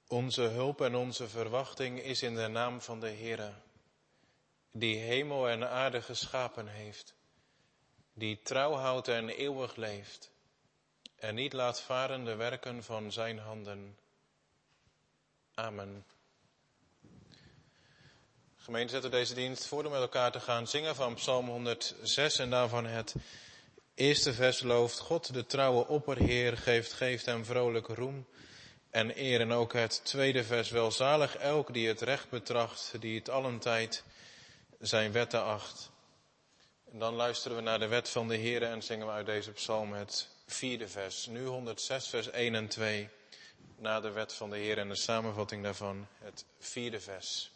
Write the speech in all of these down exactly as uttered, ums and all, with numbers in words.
Onze hulp en onze verwachting is in de naam van de Heere, die hemel en aarde geschapen heeft, die trouw houdt en eeuwig leeft en niet laat varen de werken van zijn handen. Amen. Gemeente, zetten deze dienst voor om met elkaar te gaan zingen van Psalm honderdzes en daarvan het eerste vers looft God de trouwe opperheer, geeft, geeft hem vrolijk roem en eer. En ook het tweede vers, welzalig elk die het recht betracht, die het allentijd zijn wetten acht. En dan luisteren we naar de wet van de Heere en zingen we uit deze psalm het vierde vers. Nu honderdzes vers één en twee, na de wet van de Heere en de samenvatting daarvan het vierde vers.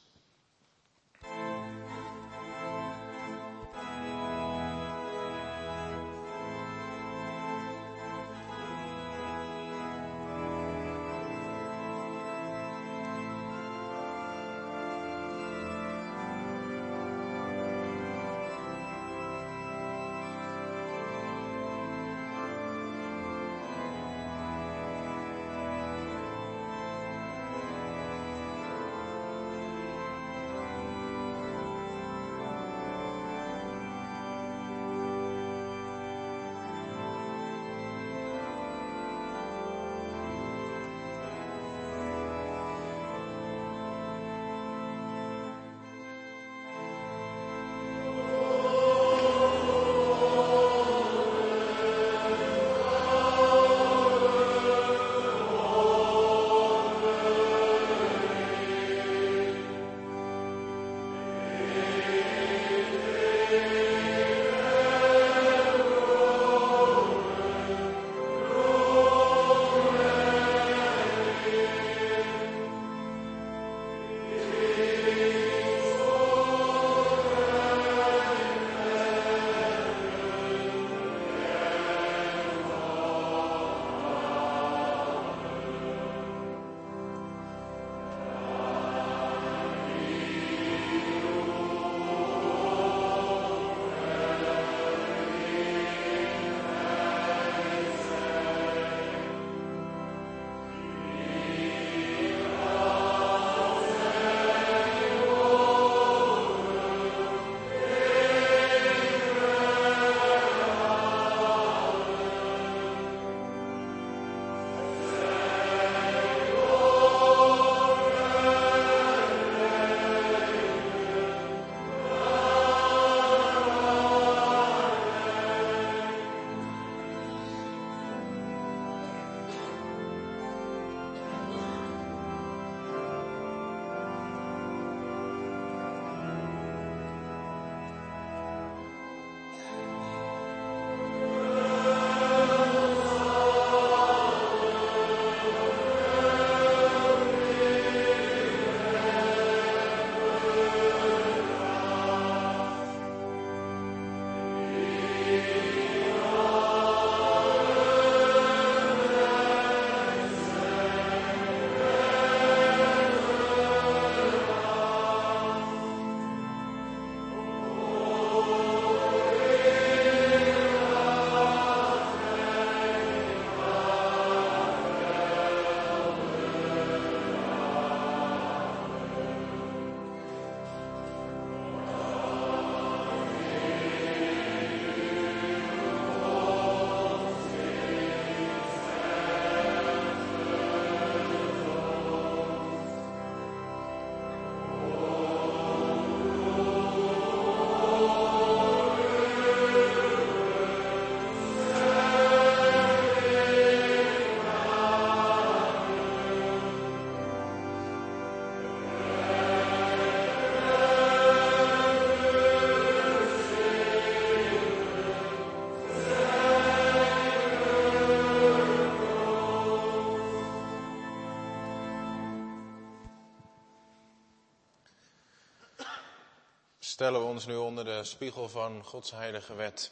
Stellen we ons nu onder de spiegel van Gods heilige wet.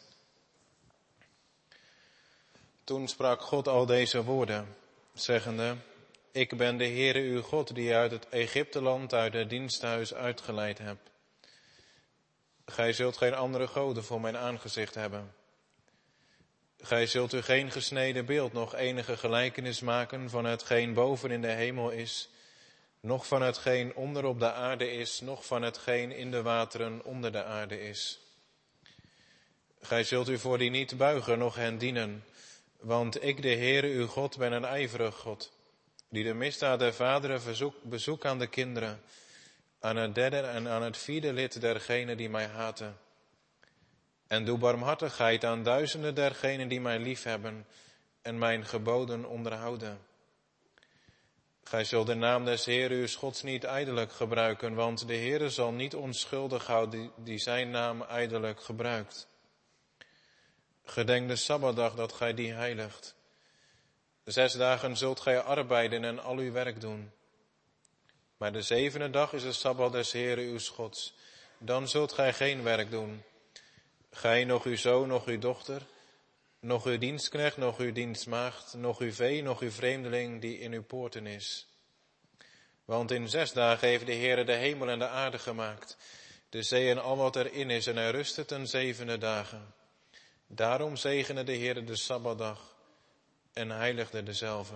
Toen sprak God al deze woorden, zeggende: Ik ben de Heere uw God, die uit het Egypteland, uit het diensthuis uitgeleid heb. Gij zult geen andere goden voor mijn aangezicht hebben. Gij zult u geen gesneden beeld, nog enige gelijkenis maken van hetgeen boven in de hemel is, noch van hetgeen onder op de aarde is, noch van hetgeen in de wateren onder de aarde is. Gij zult u voor die niet buigen, noch hen dienen, want ik, de Heere, uw God, ben een ijverig God, die de misdaad der vaderen verzoek, bezoek aan de kinderen, aan het derde en aan het vierde lid dergenen die mij haten. En doe barmhartigheid aan duizenden dergenen die mij liefhebben en mijn geboden onderhouden. Gij zult de naam des Heeren uw Gods niet ijdelijk gebruiken, want de Heere zal niet onschuldig houden die, die zijn naam ijdelijk gebruikt. Gedenk de Sabbatdag dat gij die heiligt. Zes dagen zult gij arbeiden en al uw werk doen. Maar de zevende dag is de Sabbat des Heeren uw Gods. Dan zult gij geen werk doen. Gij, nog uw zoon, nog uw dochter, nog uw dienstknecht, nog uw dienstmaagd, nog uw vee, nog uw vreemdeling die in uw poorten is. Want in zes dagen heeft de Heere de hemel en de aarde gemaakt, de zee en al wat erin is, en hij rustte ten zevende dagen. Daarom zegende de Heere de Sabbatdag en heiligde dezelve.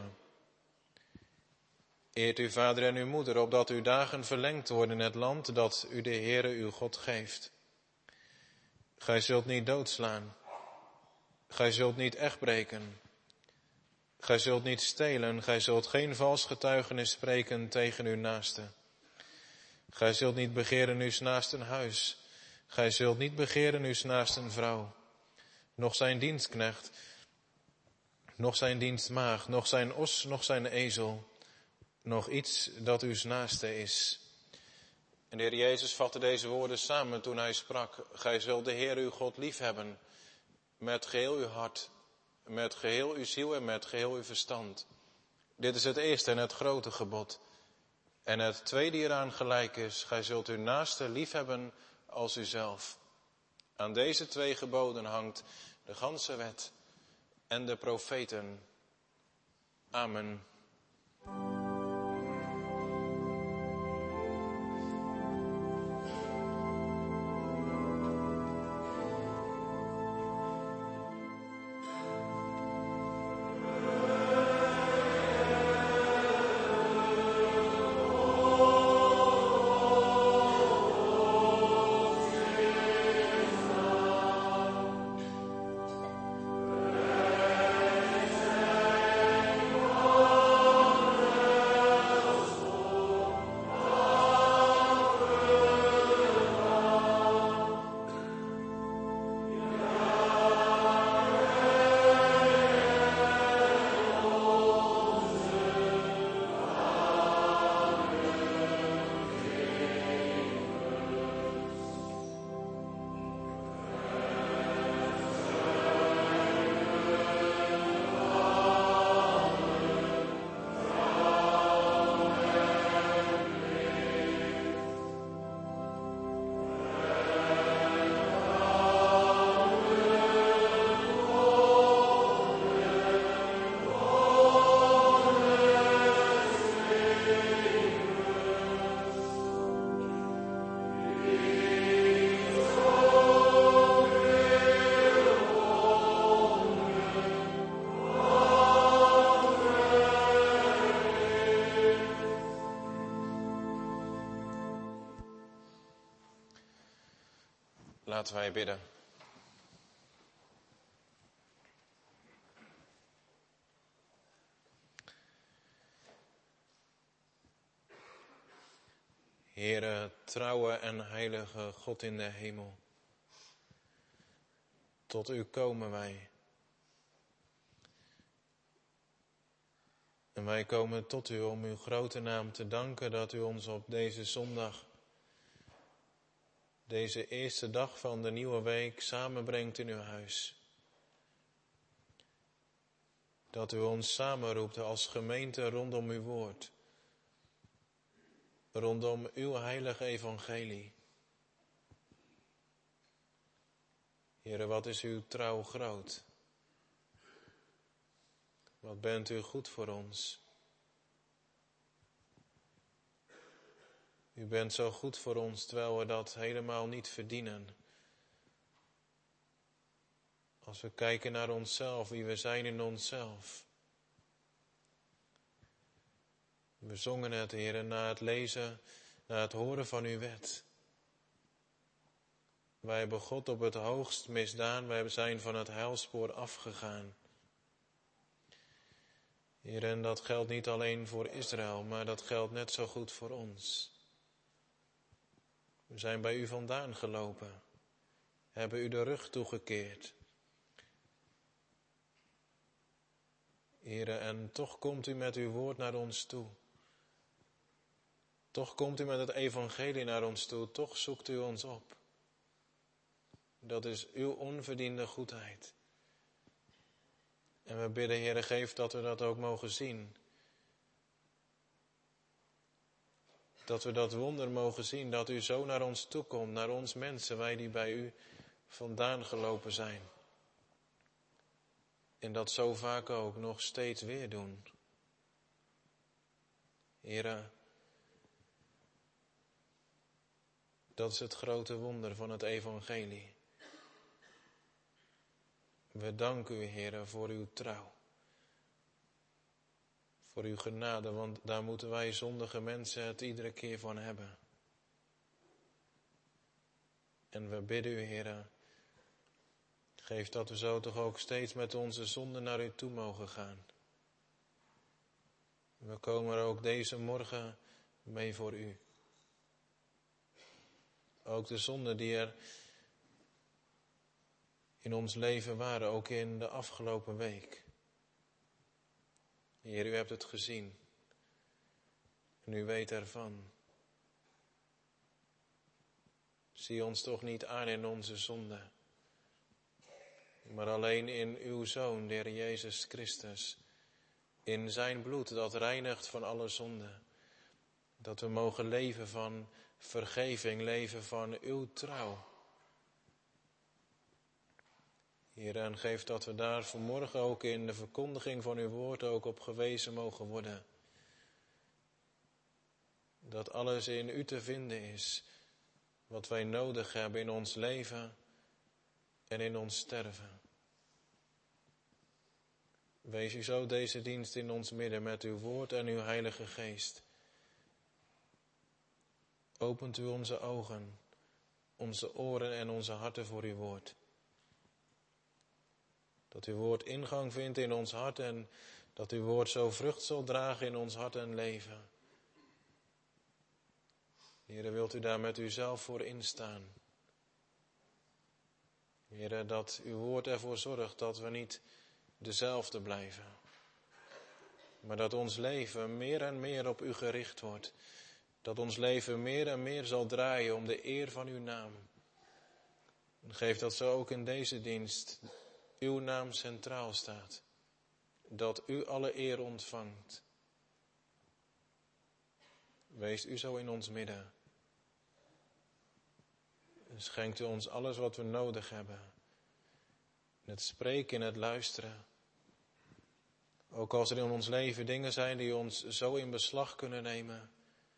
Eert uw vader en uw moeder, opdat uw dagen verlengd worden in het land dat u de Heere uw God geeft. Gij zult niet doodslaan. Gij zult niet echtbreken. Gij zult niet stelen. Gij zult geen vals getuigenis spreken tegen uw naaste. Gij zult niet begeren uw naasten huis. Gij zult niet begeren uw naasten vrouw. Nog zijn dienstknecht, nog zijn dienstmaagd, nog zijn os, nog zijn ezel, nog iets dat uw naaste is. En de Heer Jezus vatte deze woorden samen toen hij sprak: Gij zult de Heer uw God liefhebben met geheel uw hart, met geheel uw ziel en met geheel uw verstand. Dit is het eerste en het grote gebod. En het tweede hieraan gelijk is: gij zult uw naaste liefhebben als uzelf. Aan deze twee geboden hangt de ganse wet en de profeten. Amen. Laten wij bidden. Heere, trouwe en heilige God in de hemel, tot u komen wij. En wij komen tot u om uw grote naam te danken dat u ons op deze zondag, deze eerste dag van de nieuwe week, samenbrengt in uw huis. Dat u ons samenroept als gemeente rondom uw woord. Rondom uw heilige evangelie. Heere, wat is uw trouw groot. Wat bent u goed voor ons. U bent zo goed voor ons, terwijl we dat helemaal niet verdienen. Als we kijken naar onszelf, wie we zijn in onszelf. We zongen het, Heere, na het lezen, na het horen van uw wet. Wij hebben God op het hoogst misdaan, wij zijn van het heilspoor afgegaan. Heere, en dat geldt niet alleen voor Israël, maar dat geldt net zo goed voor ons. We zijn bij u vandaan gelopen, hebben u de rug toegekeerd. Heere, en toch komt u met uw woord naar ons toe. Toch komt u met het evangelie naar ons toe, toch zoekt u ons op. Dat is uw onverdiende goedheid. En we bidden, Heere, geef dat we dat ook mogen zien. Dat we dat wonder mogen zien, dat u zo naar ons toe komt, naar ons mensen, wij die bij u vandaan gelopen zijn. En dat zo vaak ook nog steeds weer doen. Heere, dat is het grote wonder van het evangelie. We danken u, Heere, voor uw trouw. Voor uw genade, want daar moeten wij zondige mensen het iedere keer van hebben. En we bidden u, Heere, geef dat we zo toch ook steeds met onze zonden naar u toe mogen gaan. We komen er ook deze morgen mee voor u. Ook de zonden die er in ons leven waren, ook in de afgelopen week. Heer, u hebt het gezien. En u weet ervan. Zie ons toch niet aan in onze zonde, maar alleen in uw Zoon, de Heer Jezus Christus. In zijn bloed dat reinigt van alle zonde. Dat we mogen leven van vergeving, leven van uw trouw. Heer, en geef dat we daar vanmorgen ook in de verkondiging van uw woord ook op gewezen mogen worden. Dat alles in u te vinden is wat wij nodig hebben in ons leven en in ons sterven. Wees u zo deze dienst in ons midden met uw woord en uw Heilige Geest. Opent u onze ogen, onze oren en onze harten voor uw woord. Dat uw woord ingang vindt in ons hart en dat uw woord zo vrucht zal dragen in ons hart en leven. Heere, wilt u daar met uzelf voor instaan? Heere, dat uw woord ervoor zorgt dat we niet dezelfde blijven. Maar dat ons leven meer en meer op u gericht wordt. Dat ons leven meer en meer zal draaien om de eer van uw naam. En geef dat zo ook in deze dienst uw naam centraal staat. Dat u alle eer ontvangt. Wees u zo in ons midden. En schenkt u ons alles wat we nodig hebben. In het spreken, in het luisteren. Ook als er in ons leven dingen zijn die ons zo in beslag kunnen nemen.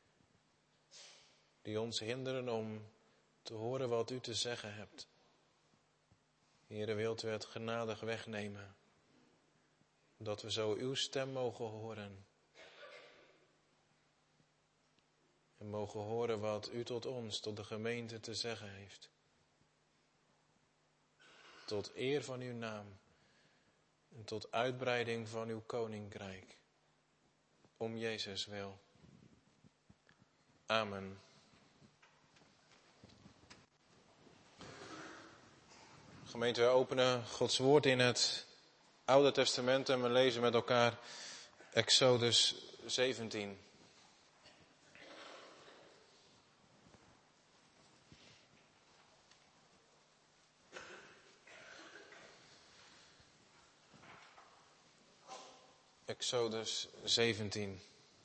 Die ons hinderen om te horen wat u te zeggen hebt. Heere, wilt u het genadig wegnemen. Dat we zo uw stem mogen horen. En mogen horen wat u tot ons, tot de gemeente te zeggen heeft. Tot eer van uw naam. En tot uitbreiding van uw koninkrijk. Om Jezus wil. Amen. Gemeente, wij openen Gods woord in het Oude Testament en we lezen met elkaar Exodus zeventien. Exodus zeventien.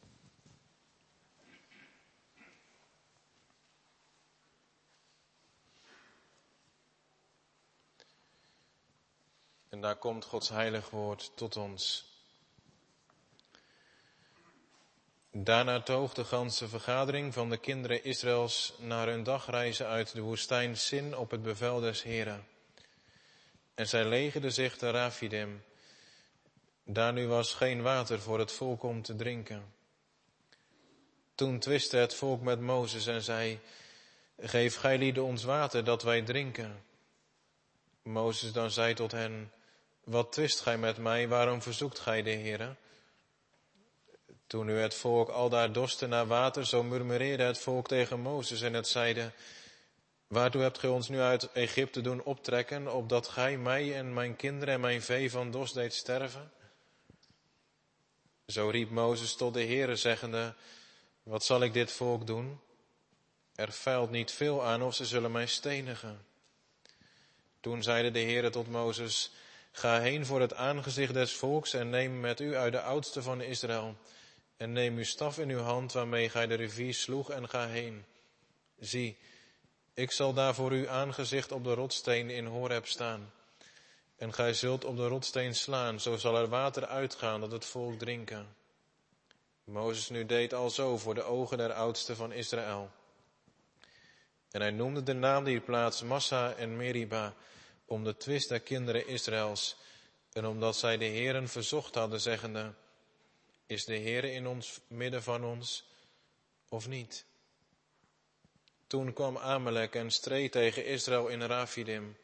En daar komt Gods heilig woord tot ons. Daarna toog de ganse vergadering van de kinderen Israëls naar hun dagreizen uit de woestijn Sin op het bevel des Heren. En zij legerden zich te Rafidim. Daar nu was geen water voor het volk om te drinken. Toen twistte het volk met Mozes en zei, geef gij lieden ons water dat wij drinken. Mozes dan zei tot hen, wat twist gij met mij, waarom verzoekt gij de Heere? Toen nu het volk aldaar dorstte naar water, zo murmureerde het volk tegen Mozes en het zeide, waartoe hebt gij ons nu uit Egypte doen optrekken, opdat gij mij en mijn kinderen en mijn vee van dorst deed sterven? Zo riep Mozes tot de Heere, zeggende, wat zal ik dit volk doen? Er feilt niet veel aan of ze zullen mij stenigen. Toen zeide de Heere tot Mozes, ga heen voor het aangezicht des volks en neem met u uit de oudste van Israël. En neem uw staf in uw hand waarmee gij de rivier sloeg en ga heen. Zie, ik zal daar voor uw aangezicht op de rotssteen in Horeb staan. En gij zult op de rotsteen slaan, zo zal er water uitgaan dat het volk drinken. Mozes nu deed alzo voor de ogen der oudsten van Israël. En hij noemde de naam die plaats Massa en Meriba, om de twist der kinderen Israëls, en omdat zij de Heeren verzocht hadden, zeggende, is de Heere in ons midden van ons, of niet? Toen kwam Amalek en streed tegen Israël in Rafidim.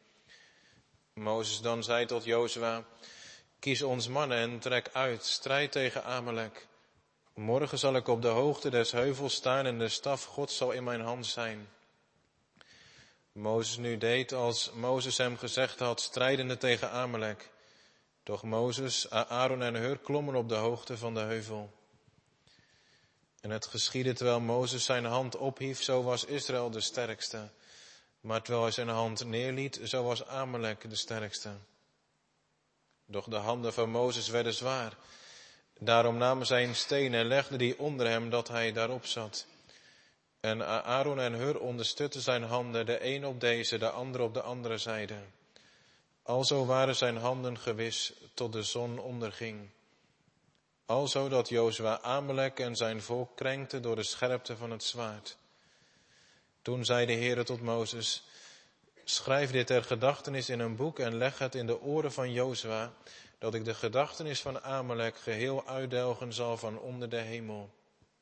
Mozes dan zei tot Jozua, kies ons mannen en trek uit, strijd tegen Amalek. Morgen zal ik op de hoogte des heuvels staan en de staf Gods zal in mijn hand zijn. Mozes nu deed als Mozes hem gezegd had, strijdende tegen Amalek. Doch Mozes, Aaron en Hur klommen op de hoogte van de heuvel. En het geschiedde terwijl Mozes zijn hand ophief, zo was Israël de sterkste. Maar terwijl hij zijn hand neerliet, zo was Amalek de sterkste. Doch de handen van Mozes werden zwaar. Daarom namen zij een steen en legden die onder hem, dat hij daarop zat. En Aaron en Hur onderstutten zijn handen, de een op deze, de ander op de andere zijde. Alzo waren zijn handen gewis tot de zon onderging. Alzo dat Jozua Amalek en zijn volk krenkte door de scherpte van het zwaard. Toen zei de Heere tot Mozes, schrijf dit ter gedachtenis in een boek en leg het in de oren van Jozua, dat ik de gedachtenis van Amalek geheel uitdelgen zal van onder de hemel.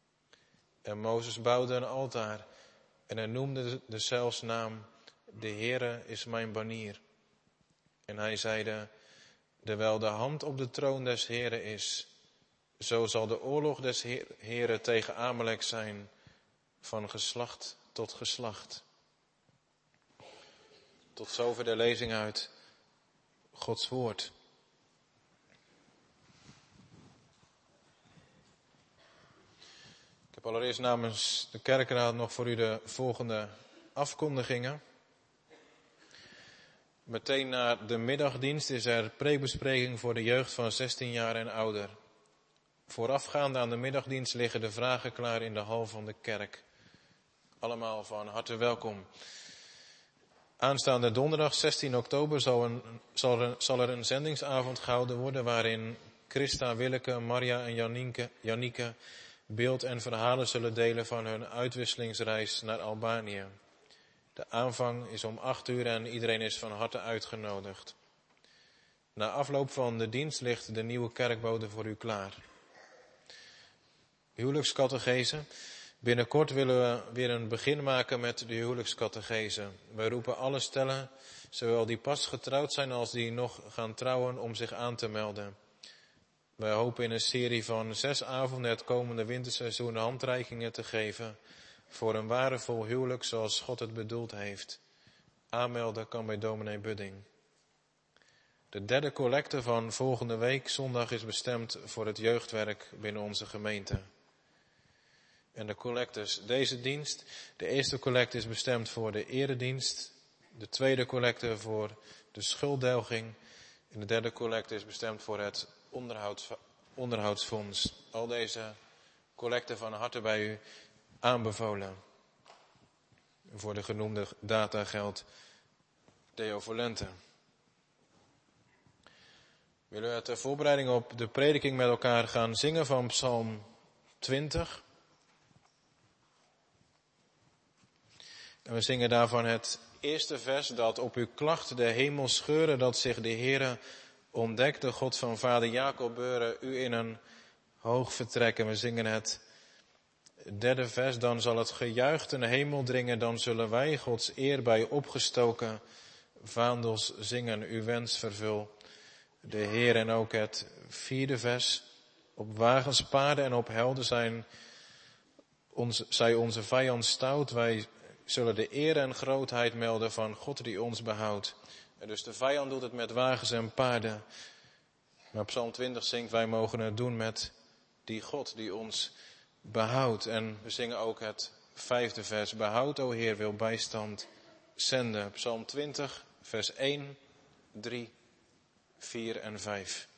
En Mozes bouwde een altaar en hij noemde deszelfs naam, de Heere is mijn banier. En hij zeide, terwijl de hand op de troon des Heere is, zo zal de oorlog des Heere tegen Amalek zijn, van geslacht tot geslacht. Tot zover de lezing uit Gods woord. Ik heb allereerst namens de kerkraad nog voor u de volgende afkondigingen. Meteen na de middagdienst is er preekbespreking voor de jeugd van zestien jaar en ouder. Voorafgaande aan de middagdienst liggen de vragen klaar in de hal van de kerk. Allemaal van harte welkom. Aanstaande donderdag zestien oktober zal, een, zal, er, zal er een zendingsavond gehouden worden waarin Christa, Willeke, Maria en Janieke, Janieke beeld en verhalen zullen delen van hun uitwisselingsreis naar Albanië. De aanvang is om acht uur en iedereen is van harte uitgenodigd. Na afloop van de dienst ligt de nieuwe kerkbode voor u klaar. Huwelijkscategese. Binnenkort willen we weer een begin maken met de huwelijkscategese. Wij roepen alle stellen, zowel die pas getrouwd zijn als die nog gaan trouwen, om zich aan te melden. Wij hopen in een serie van zes avonden het komende winterseizoen handreikingen te geven voor een waardevol huwelijk zoals God het bedoeld heeft. Aanmelden kan bij dominee Budding. De derde collecte van volgende week zondag is bestemd voor het jeugdwerk binnen onze gemeente. En de collectes deze dienst. De eerste collecte is bestemd voor de eredienst. De tweede collecte voor de schulddelging. En de derde collecte is bestemd voor het onderhouds, onderhoudsfonds. Al deze collecten van harte bij u aanbevolen. Voor de genoemde data geldt Deo Volente. Willen we ter voorbereiding op de prediking met elkaar gaan zingen van Psalm twintig. En we zingen daarvan het eerste vers, dat op uw klacht de hemel scheuren, dat zich de Heere ontdekt, de God van vader Jacob beuren, u in een hoog vertrek. En we zingen het derde vers, dan zal het gejuich ten hemel dringen, dan zullen wij Gods eer bij opgestoken vaandels zingen, uw wens vervul de Heer. En ook het vierde vers, op wagens, paarden en op helden zijn ons, zij onze vijand stout, wij zullen de eer en grootheid melden van God die ons behoudt. En dus de vijand doet het met wagens en paarden, maar Psalm twintig zingt, wij mogen het doen met die God die ons behoudt. En we zingen ook het vijfde vers, behoud, o Heer, wil bijstand zenden. Psalm twintig, vers één, drie, vier en vijf.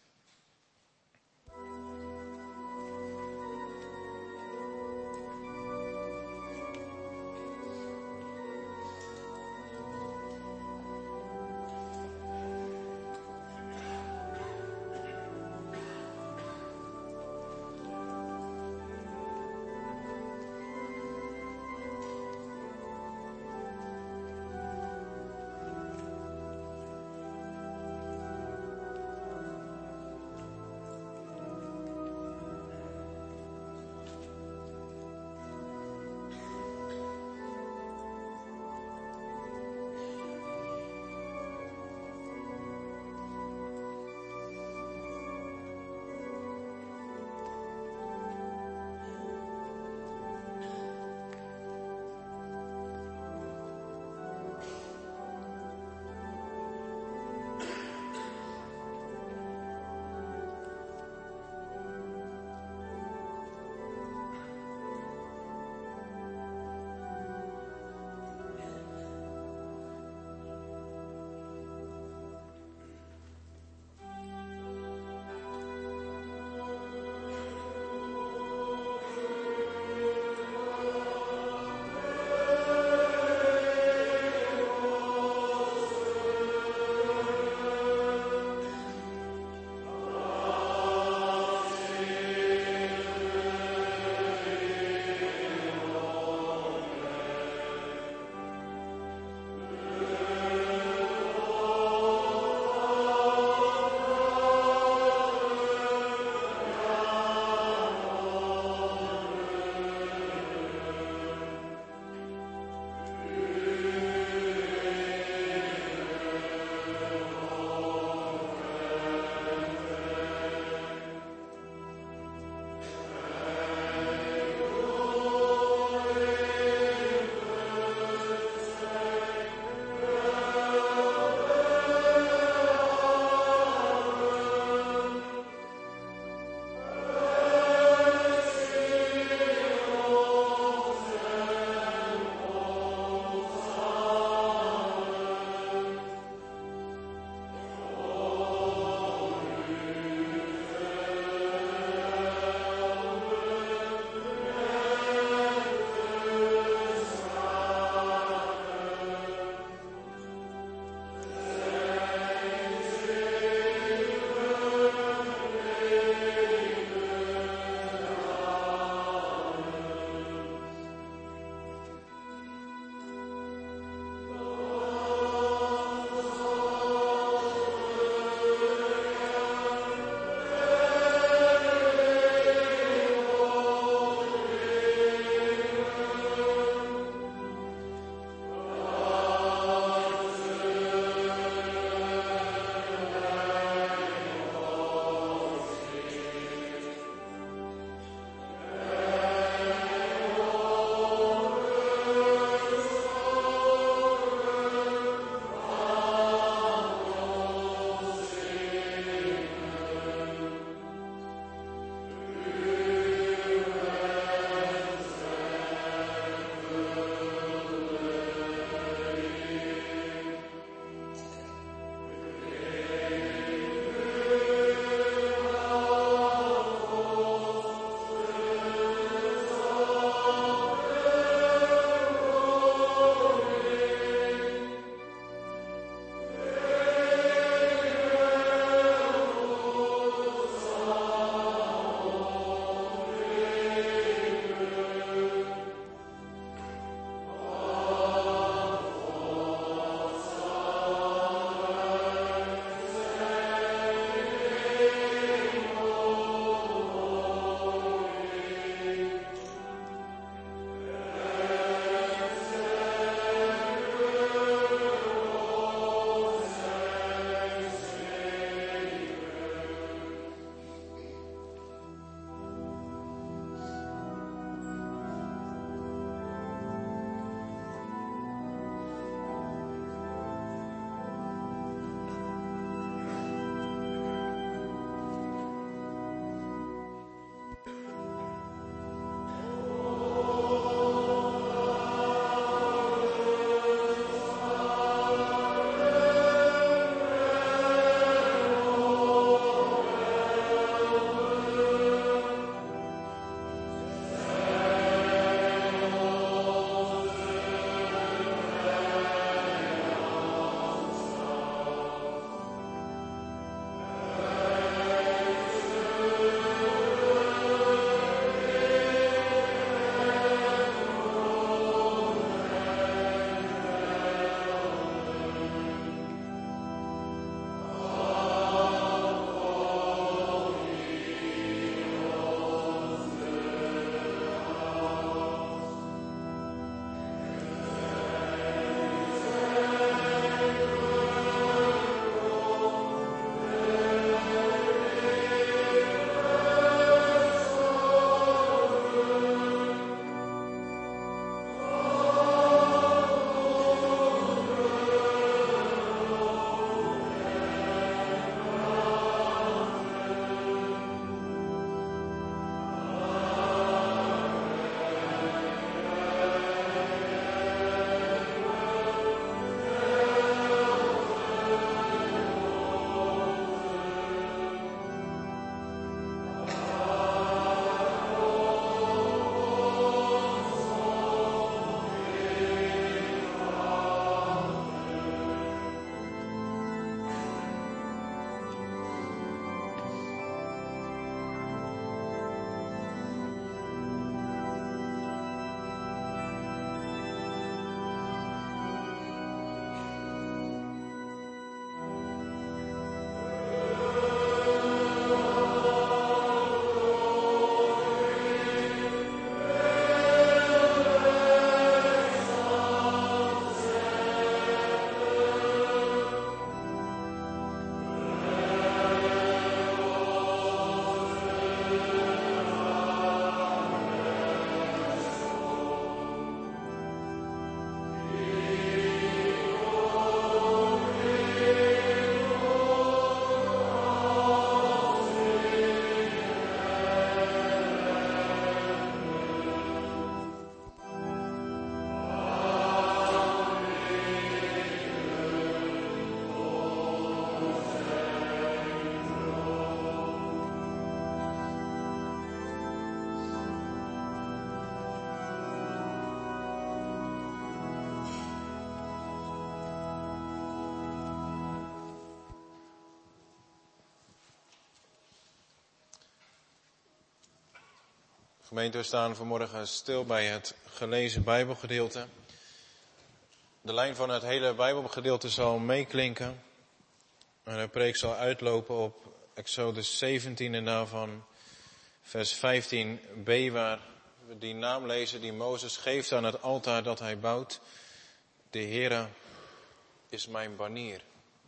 Gemeente, we staan vanmorgen stil bij het gelezen Bijbelgedeelte. De lijn van het hele Bijbelgedeelte zal meeklinken. En de preek zal uitlopen op Exodus zeventien en daarvan vers vijftien b, waar we die naam lezen die Mozes geeft aan het altaar dat hij bouwt. De Heere is mijn banier.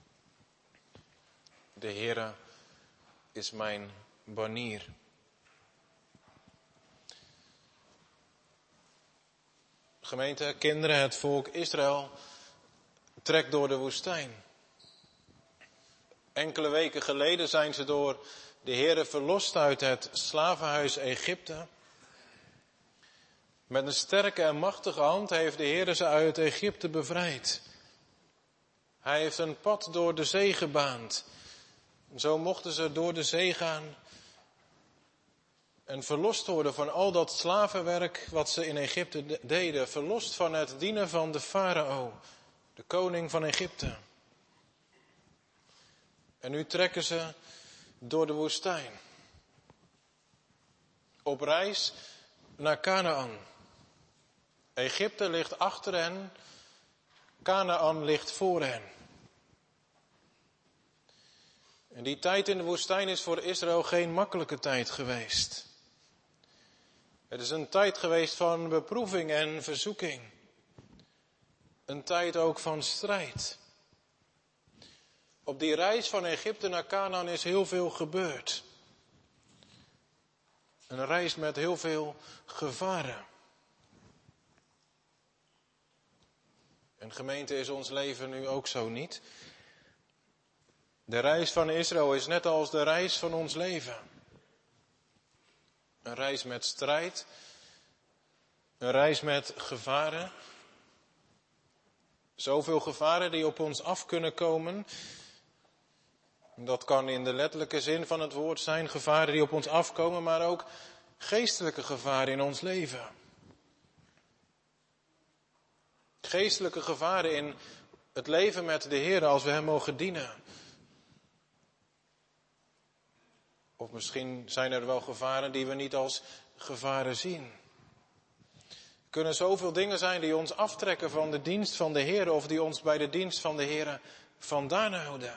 De Heere is mijn banier. Gemeente, kinderen, het volk Israël trekt door de woestijn. Enkele weken geleden zijn ze door de Heere verlost uit het slavenhuis Egypte. Met een sterke en machtige hand heeft de Heere ze uit Egypte bevrijd. Hij heeft een pad door de zee gebaand. Zo mochten ze door de zee gaan en verlost worden van al dat slavenwerk wat ze in Egypte deden. Verlost van het dienen van de farao, de koning van Egypte. En nu trekken ze door de woestijn. Op reis naar Kanaan. Egypte ligt achter hen, Kanaan ligt voor hen. En die tijd in de woestijn is voor Israël geen makkelijke tijd geweest. Het is een tijd geweest van beproeving en verzoeking. Een tijd ook van strijd. Op die reis van Egypte naar Kanaan is heel veel gebeurd. Een reis met heel veel gevaren. En gemeente, is ons leven nu ook zo niet? De reis van Israël is net als de reis van ons leven. Een reis met strijd. Een reis met gevaren. Zoveel gevaren die op ons af kunnen komen. Dat kan in de letterlijke zin van het woord zijn, gevaren die op ons afkomen, maar ook geestelijke gevaren in ons leven. Geestelijke gevaren in het leven met de Heer als we Hem mogen dienen. Of misschien zijn er wel gevaren die we niet als gevaren zien. Er kunnen zoveel dingen zijn die ons aftrekken van de dienst van de Heer of die ons bij de dienst van de Heer vandaan houden.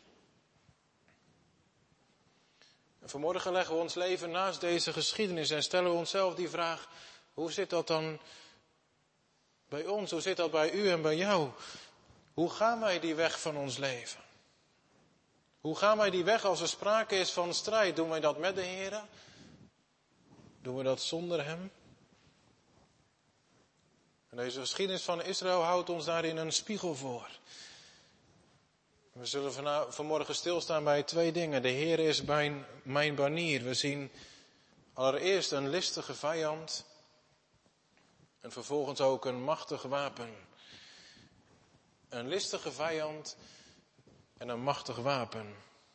En vanmorgen leggen we ons leven naast deze geschiedenis en stellen we onszelf die vraag: hoe zit dat dan bij ons? Hoe zit dat bij u en bij jou? Hoe gaan wij die weg van ons leven? Hoe gaan wij die weg als er sprake is van strijd? Doen wij dat met de Heer? Doen we dat zonder Hem? En deze geschiedenis van Israël houdt ons daarin een spiegel voor. We zullen vanavond, vanmorgen stilstaan bij twee dingen. De Heer is mijn, mijn banier. We zien allereerst een listige vijand. En vervolgens ook een machtig wapen. Een listige vijand en een machtig wapen.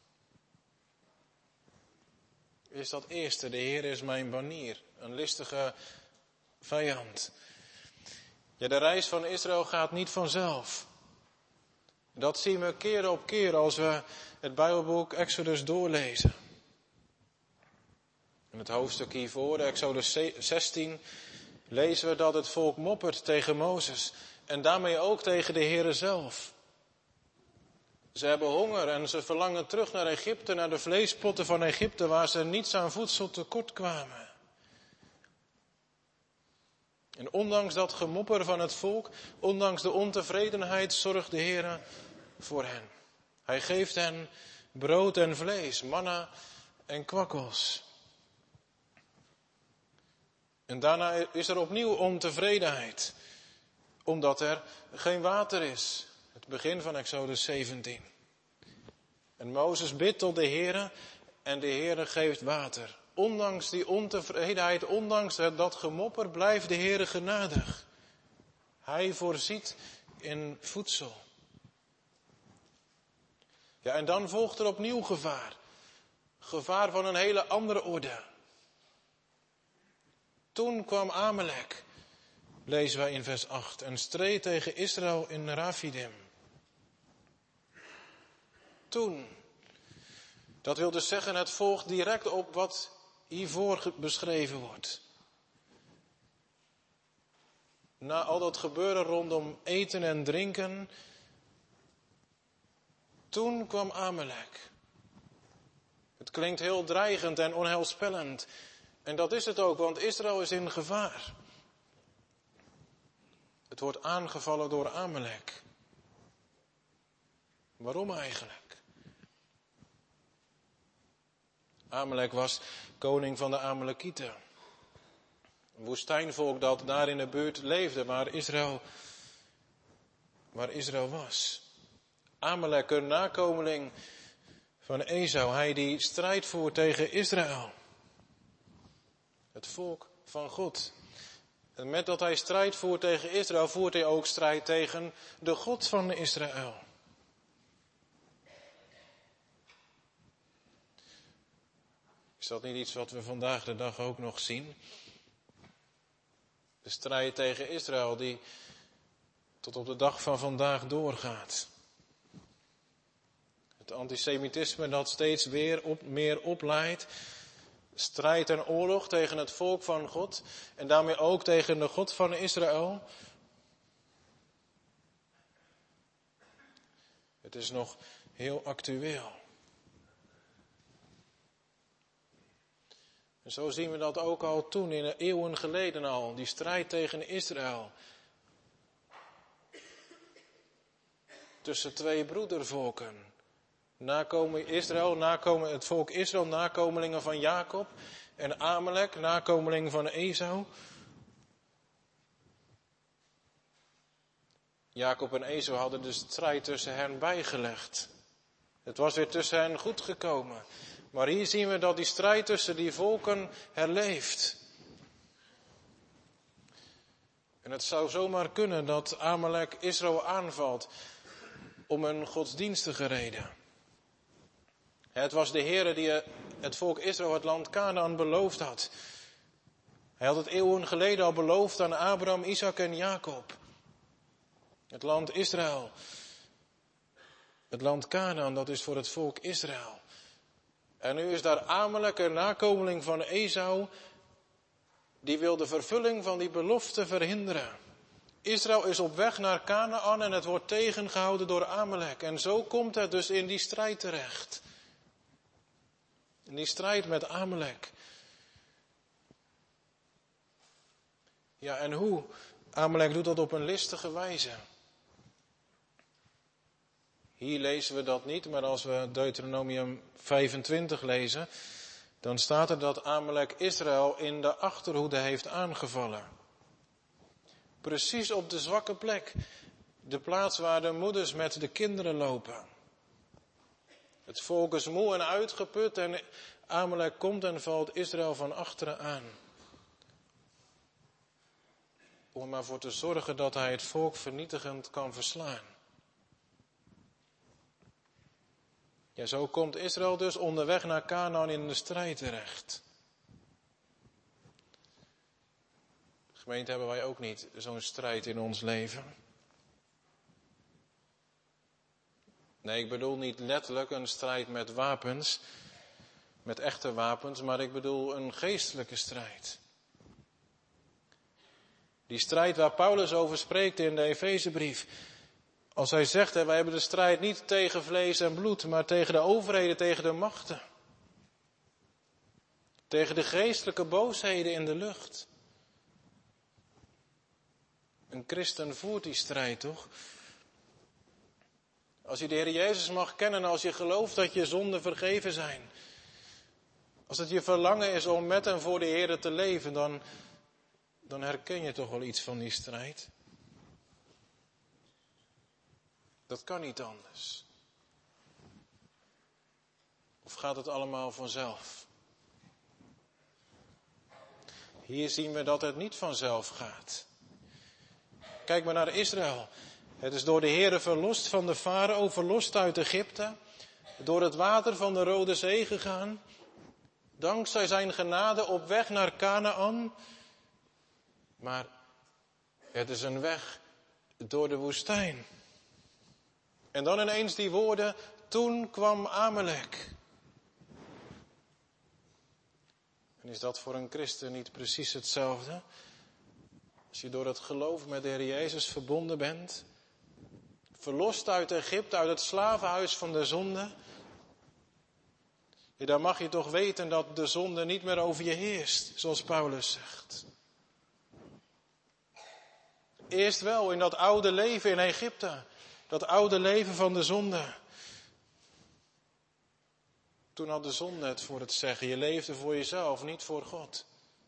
Is dat eerste, de Heer is mijn banier. Een listige vijand. Ja, de reis van Israël gaat niet vanzelf. Dat zien we keer op keer als we het Bijbelboek Exodus doorlezen. In het hoofdstuk hiervoor, Exodus zestien, lezen we dat het volk moppert tegen Mozes. En daarmee ook tegen de Heere zelf. Ze hebben honger en ze verlangen terug naar Egypte, naar de vleespotten van Egypte, waar ze niets aan voedsel tekort kwamen. En ondanks dat gemopper van het volk, ondanks de ontevredenheid, zorgt de Heere voor hen. Hij geeft hen brood en vlees, manna en kwakkels. En daarna is er opnieuw ontevredenheid, omdat er geen water is. Het begin van Exodus zeventien. En Mozes bidt tot de Heere en de Heere geeft water. Ondanks die ontevredenheid, ondanks dat gemopper, blijft de Heere genadig. Hij voorziet in voedsel. Ja, en dan volgt er opnieuw gevaar. Gevaar van een hele andere orde. Toen kwam Amalek, lezen wij in vers acht, en streed tegen Israël in Rafidim. Toen. Dat wil dus zeggen, het volgt direct op wat hiervoor beschreven wordt. Na al dat gebeuren rondom eten en drinken, toen kwam Amalek. Het klinkt heel dreigend en onheilspellend. En dat is het ook, want Israël is in gevaar. Het wordt aangevallen door Amalek. Waarom eigenlijk? Amalek was koning van de Amalekieten. Een woestijnvolk dat daar in de buurt leefde, waar Israël, waar Israël was. Amalek, een nakomeling van Esau, hij die strijd voert tegen Israël. Het volk van God. En met dat hij strijd voert tegen Israël, voert hij ook strijd tegen de God van Israël. Is dat niet iets wat we vandaag de dag ook nog zien? De strijd tegen Israël die tot op de dag van vandaag doorgaat. Het antisemitisme dat steeds weer op, meer opleidt. Strijd en oorlog tegen het volk van God. En daarmee ook tegen de God van Israël. Het is nog heel actueel. En zo zien we dat ook al toen, in de eeuwen geleden al. Die strijd tegen Israël. Tussen twee broedervolken. Nakomen Israël, nakomen het volk Israël, nakomelingen van Jacob. En Amalek, nakomeling van Esau. Jacob en Esau hadden de strijd tussen hen bijgelegd. Het was weer tussen hen goed gekomen. Maar hier zien we dat die strijd tussen die volken herleeft. En het zou zomaar kunnen dat Amalek Israël aanvalt om een godsdienstige reden. Het was de Heere die het volk Israël het land Kanaan beloofd had. Hij had het eeuwen geleden al beloofd aan Abraham, Isaac en Jacob. Het land Israël. Het land Kanaan, dat is voor het volk Israël. En nu is daar Amalek, een nakomeling van Esau, die wil de vervulling van die belofte verhinderen. Israël is op weg naar Kanaan en het wordt tegengehouden door Amalek. En zo komt het dus in die strijd terecht. In die strijd met Amalek. Ja, en hoe? Amalek doet dat op een listige wijze. Hier lezen we dat niet, maar als we Deuteronomium vijfentwintig lezen, dan staat er dat Amalek Israël in de achterhoede heeft aangevallen. Precies op de zwakke plek. De plaats waar de moeders met de kinderen lopen. Het volk is moe en uitgeput en Amalek komt en valt Israël van achteren aan. Om er maar voor te zorgen dat hij het volk vernietigend kan verslaan. Ja, zo komt Israël dus onderweg naar Kanaan in de strijd terecht. Gemeente, hebben wij ook niet zo'n strijd in ons leven? Nee, ik bedoel niet letterlijk een strijd met wapens, met echte wapens, maar ik bedoel een geestelijke strijd. Die strijd waar Paulus over spreekt in de Efezebrief. Als hij zegt, hè, wij hebben de strijd niet tegen vlees en bloed, maar tegen de overheden, tegen de machten. Tegen de geestelijke boosheden in de lucht. Een christen voert die strijd, toch? Als je de Heer Jezus mag kennen, als je gelooft dat je zonden vergeven zijn. Als het je verlangen is om met en voor de Heer te leven, dan, dan herken je toch wel iets van die strijd. Dat kan niet anders. Of gaat het allemaal vanzelf? Hier zien we dat het niet vanzelf gaat. Kijk maar naar Israël. Het is door de Heere verlost van de farao, verlost uit Egypte. Door het water van de Rode Zee gegaan. Dankzij zijn genade op weg naar Kanaan. Maar het is een weg door de woestijn. En dan ineens die woorden, toen kwam Amalek. En is dat voor een christen niet precies hetzelfde? Als je door het geloof met de Heer Jezus verbonden bent, verlost uit Egypte, uit het slavenhuis van de zonde, ja, dan mag je toch weten dat de zonde niet meer over je heerst, zoals Paulus zegt. Eerst wel in dat oude leven in Egypte, dat oude leven van de zonde. Toen had de zonde het voor het zeggen. Je leefde voor jezelf, niet voor God.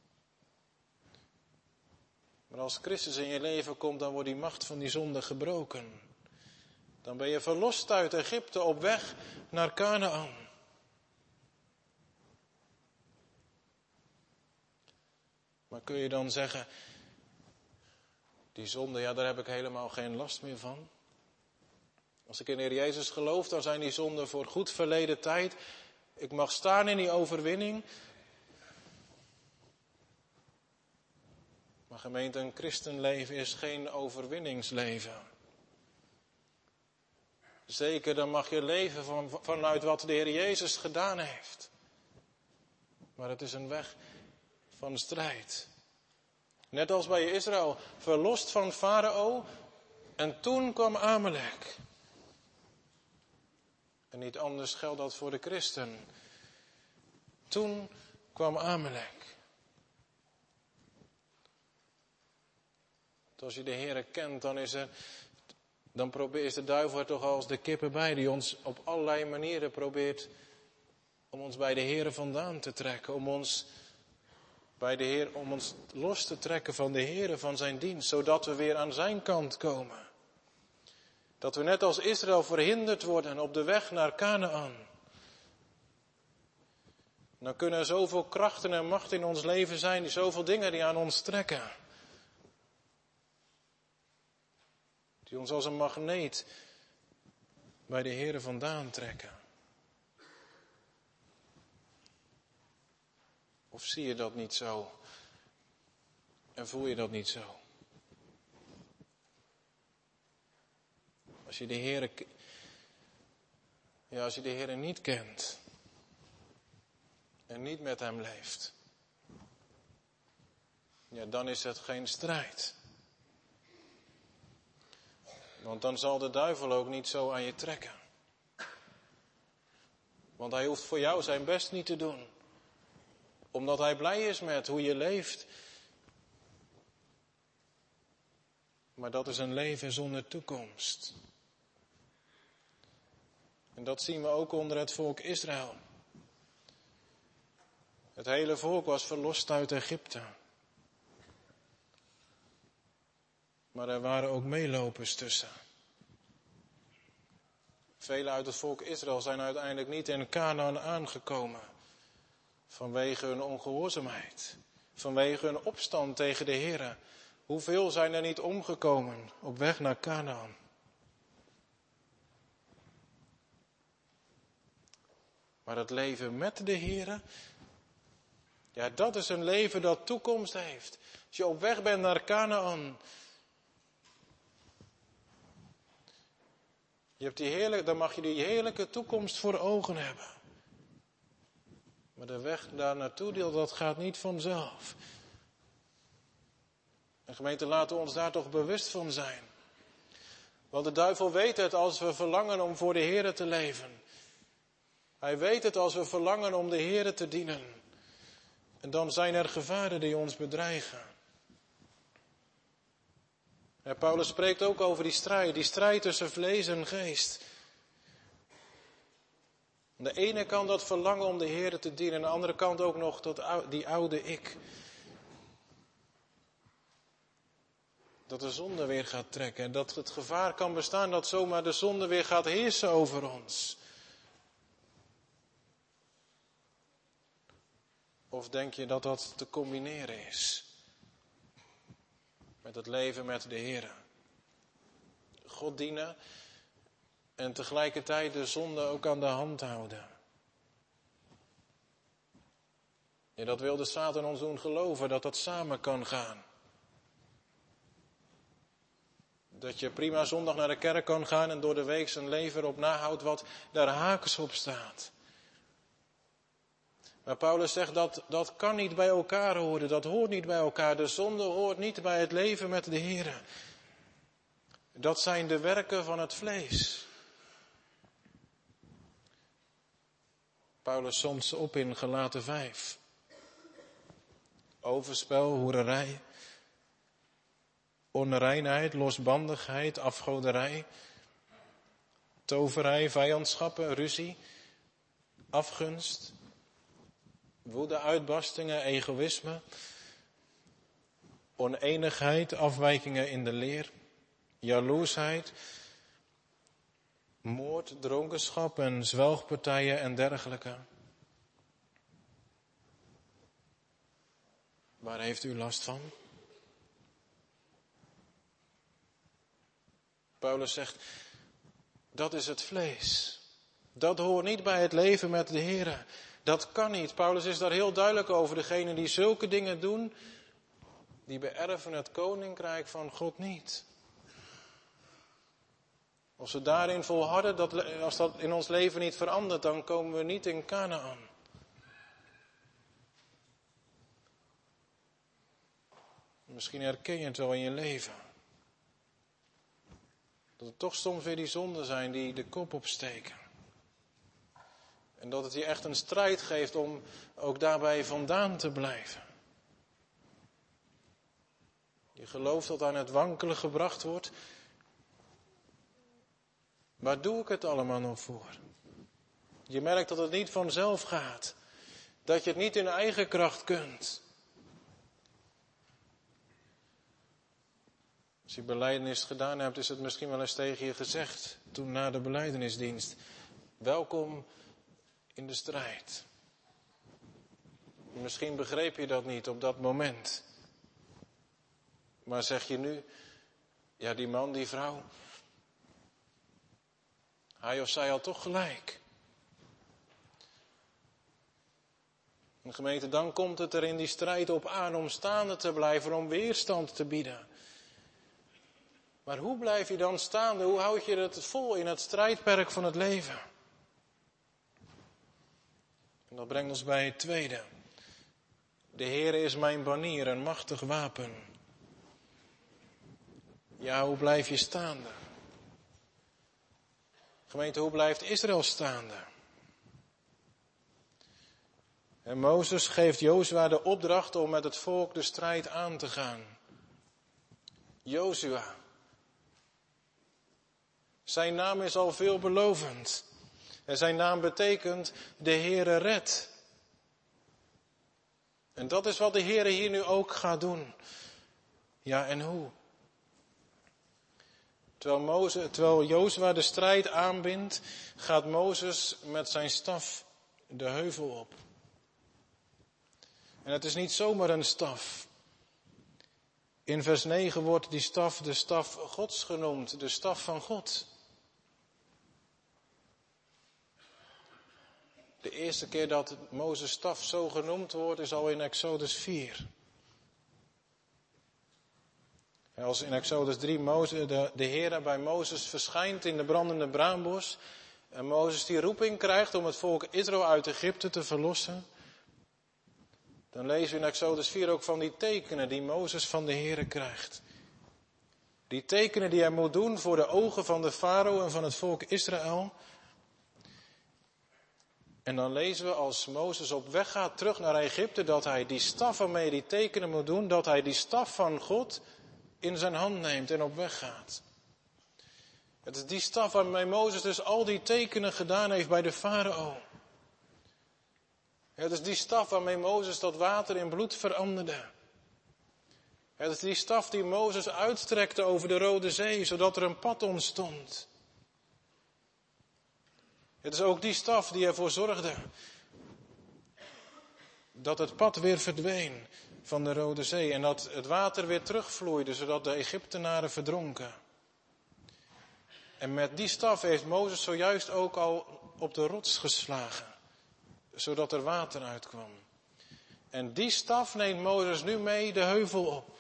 Maar als Christus in je leven komt, dan wordt die macht van die zonde gebroken. Dan ben je verlost uit Egypte op weg naar Kanaan. Maar kun je dan zeggen, die zonde, ja, daar heb ik helemaal geen last meer van. Als ik in de Heer Jezus geloof, dan zijn die zonden voor goed verleden tijd. Ik mag staan in die overwinning. Maar gemeente, een christenleven is geen overwinningsleven. Zeker, dan mag je leven van, vanuit wat de Heer Jezus gedaan heeft. Maar het is een weg van strijd. Net als bij Israël, verlost van Farao. En toen kwam Amalek. En niet anders geldt dat voor de christen. Toen kwam Amalek. Als je de Heere kent, dan is er, dan probeert de duivel er toch als de kippen bij, die ons op allerlei manieren probeert om ons bij de Heere vandaan te trekken, om ons bij de Heer, om ons los te trekken van de Heere, van zijn dienst, zodat we weer aan zijn kant komen. Dat we net als Israël verhinderd worden op de weg naar Kanaan. Dan kunnen er zoveel krachten en macht in ons leven zijn, die zoveel dingen die aan ons trekken. Die ons als een magneet bij de Heere vandaan trekken. Of zie je dat niet zo? En voel je dat niet zo? Als je de Heere, ja, als je de Heere niet kent en niet met hem leeft, ja, dan is het geen strijd. Want dan zal de duivel ook niet zo aan je trekken. Want hij hoeft voor jou zijn best niet te doen. Omdat hij blij is met hoe je leeft. Maar dat is een leven zonder toekomst. En dat zien we ook onder het volk Israël. Het hele volk was verlost uit Egypte. Maar er waren ook meelopers tussen. Velen uit het volk Israël zijn uiteindelijk niet in Kanaan aangekomen. Vanwege hun ongehoorzaamheid. Vanwege hun opstand tegen de Heere. Hoeveel zijn er niet omgekomen op weg naar Kanaan? Maar het leven met de Heere, ja, dat is een leven dat toekomst heeft. Als je op weg bent naar Kanaan, je hebt die heerlijke, dan mag je die heerlijke toekomst voor ogen hebben. Maar de weg daar naartoe, dat gaat niet vanzelf. En gemeente, laten we ons daar toch bewust van zijn. Want de duivel weet het als we verlangen om voor de Heere te leven. Hij weet het als we verlangen om de Heere te dienen. En dan zijn er gevaren die ons bedreigen. Ja, Paulus spreekt ook over die strijd, die strijd tussen vlees en geest. Aan de ene kant dat verlangen om de Heere te dienen, aan de andere kant ook nog dat, die oude ik. Dat de zonde weer gaat trekken en dat het gevaar kan bestaan dat zomaar de zonde weer gaat heersen over ons. Of denk je dat dat te combineren is met het leven met de Heere? God dienen en tegelijkertijd de zonde ook aan de hand houden. Ja, dat wil de Satan ons doen geloven, dat dat samen kan gaan. Dat je prima zondag naar de kerk kan gaan en door de week zijn leven erop nahoudt wat daar haaks op staat. Maar Paulus zegt dat dat kan niet bij elkaar horen, dat hoort niet bij elkaar. De zonde hoort niet bij het leven met de Heer. Dat zijn de werken van het vlees. Paulus somt ze op in Galaten vijf. Overspel, hoererij, onreinheid, losbandigheid, afgoderij, toverij, vijandschappen, ruzie, afgunst, woede, uitbarstingen, egoïsme, oneenigheid, afwijkingen in de leer, jaloersheid, moord, dronkenschap en zwelgpartijen en dergelijke. Waar heeft u last van? Paulus zegt, dat is het vlees. Dat hoort niet bij het leven met de Heer. Dat kan niet. Paulus is daar heel duidelijk over. Degenen die zulke dingen doen, die beërven het koninkrijk van God niet. Als we daarin volharden, dat, als dat in ons leven niet verandert, dan komen we niet in Kanaan. Misschien herken je het wel in je leven. Dat het toch soms weer die zonden zijn die de kop opsteken. En dat het je echt een strijd geeft om ook daarbij vandaan te blijven. Je geloof dat aan het wankelen gebracht wordt. Waar doe ik het allemaal nog voor? Je merkt dat het niet vanzelf gaat. Dat je het niet in eigen kracht kunt. Als je belijdenis gedaan hebt, is het misschien wel eens tegen je gezegd. Toen na de belijdenisdienst. Welkom in de strijd. Misschien begreep je dat niet op dat moment. Maar zeg je nu, ja, die man, die vrouw, hij of zij had toch gelijk. En gemeente, dan komt het er in die strijd op aan om staande te blijven, om weerstand te bieden. Maar hoe blijf je dan staande? Hoe houd je het vol in het strijdperk van het leven? En dat brengt ons bij het tweede. De Heere is mijn banier, een machtig wapen. Ja, hoe blijf je staande? Gemeente, hoe blijft Israël staande? En Mozes geeft Jozua de opdracht om met het volk de strijd aan te gaan. Jozua. Zijn naam is al veelbelovend. En zijn naam betekent de Heere redt. En dat is wat de Heere hier nu ook gaat doen. Ja, en hoe? Terwijl, Mozes, terwijl Jozua de strijd aanbindt, gaat Mozes met zijn staf de heuvel op. En het is niet zomaar een staf. In vers negen wordt die staf de staf Gods genoemd, de staf van God. De eerste keer dat Mozes' staf zo genoemd wordt is al in Exodus vier. Als in Exodus drie Mozes, de, de Heere bij Mozes verschijnt in de brandende braambos. En Mozes die roeping krijgt om het volk Israël uit Egypte te verlossen. Dan lezen we in Exodus vier ook van die tekenen die Mozes van de Heere krijgt. Die tekenen die hij moet doen voor de ogen van de farao en van het volk Israël. En dan lezen we als Mozes op weg gaat terug naar Egypte dat hij die staf waarmee die tekenen moet doen, dat hij die staf van God in zijn hand neemt en op weg gaat. Het is die staf waarmee Mozes dus al die tekenen gedaan heeft bij de farao. Het is die staf waarmee Mozes dat water in bloed veranderde. Het is die staf die Mozes uitstrekte over de Rode Zee, zodat er een pad ontstond. Het is ook die staf die ervoor zorgde dat het pad weer verdween van de Rode Zee en dat het water weer terugvloeide, zodat de Egyptenaren verdronken. En met die staf heeft Mozes zojuist ook al op de rots geslagen, zodat er water uitkwam. En die staf neemt Mozes nu mee de heuvel op.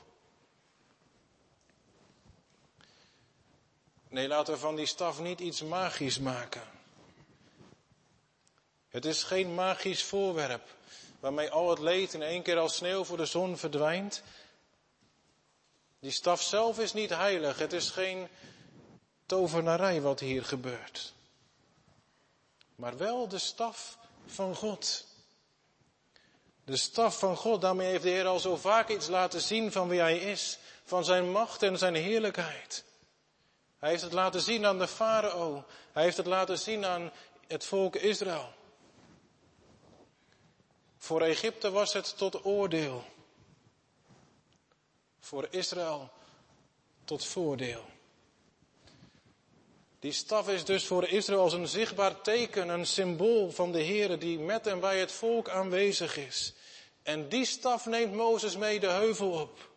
Nee, laten we van die staf niet iets magisch maken. Het is geen magisch voorwerp waarmee al het leed in één keer als sneeuw voor de zon verdwijnt. Die staf zelf is niet heilig. Het is geen tovenarij wat hier gebeurt. Maar wel de staf van God. De staf van God, daarmee heeft de Heer al zo vaak iets laten zien van wie Hij is. Van zijn macht en zijn heerlijkheid. Hij heeft het laten zien aan de farao. Hij heeft het laten zien aan het volk Israël. Voor Egypte was het tot oordeel. Voor Israël tot voordeel. Die staf is dus voor Israël als een zichtbaar teken, een symbool van de Heere die met en bij het volk aanwezig is. En die staf neemt Mozes mee de heuvel op.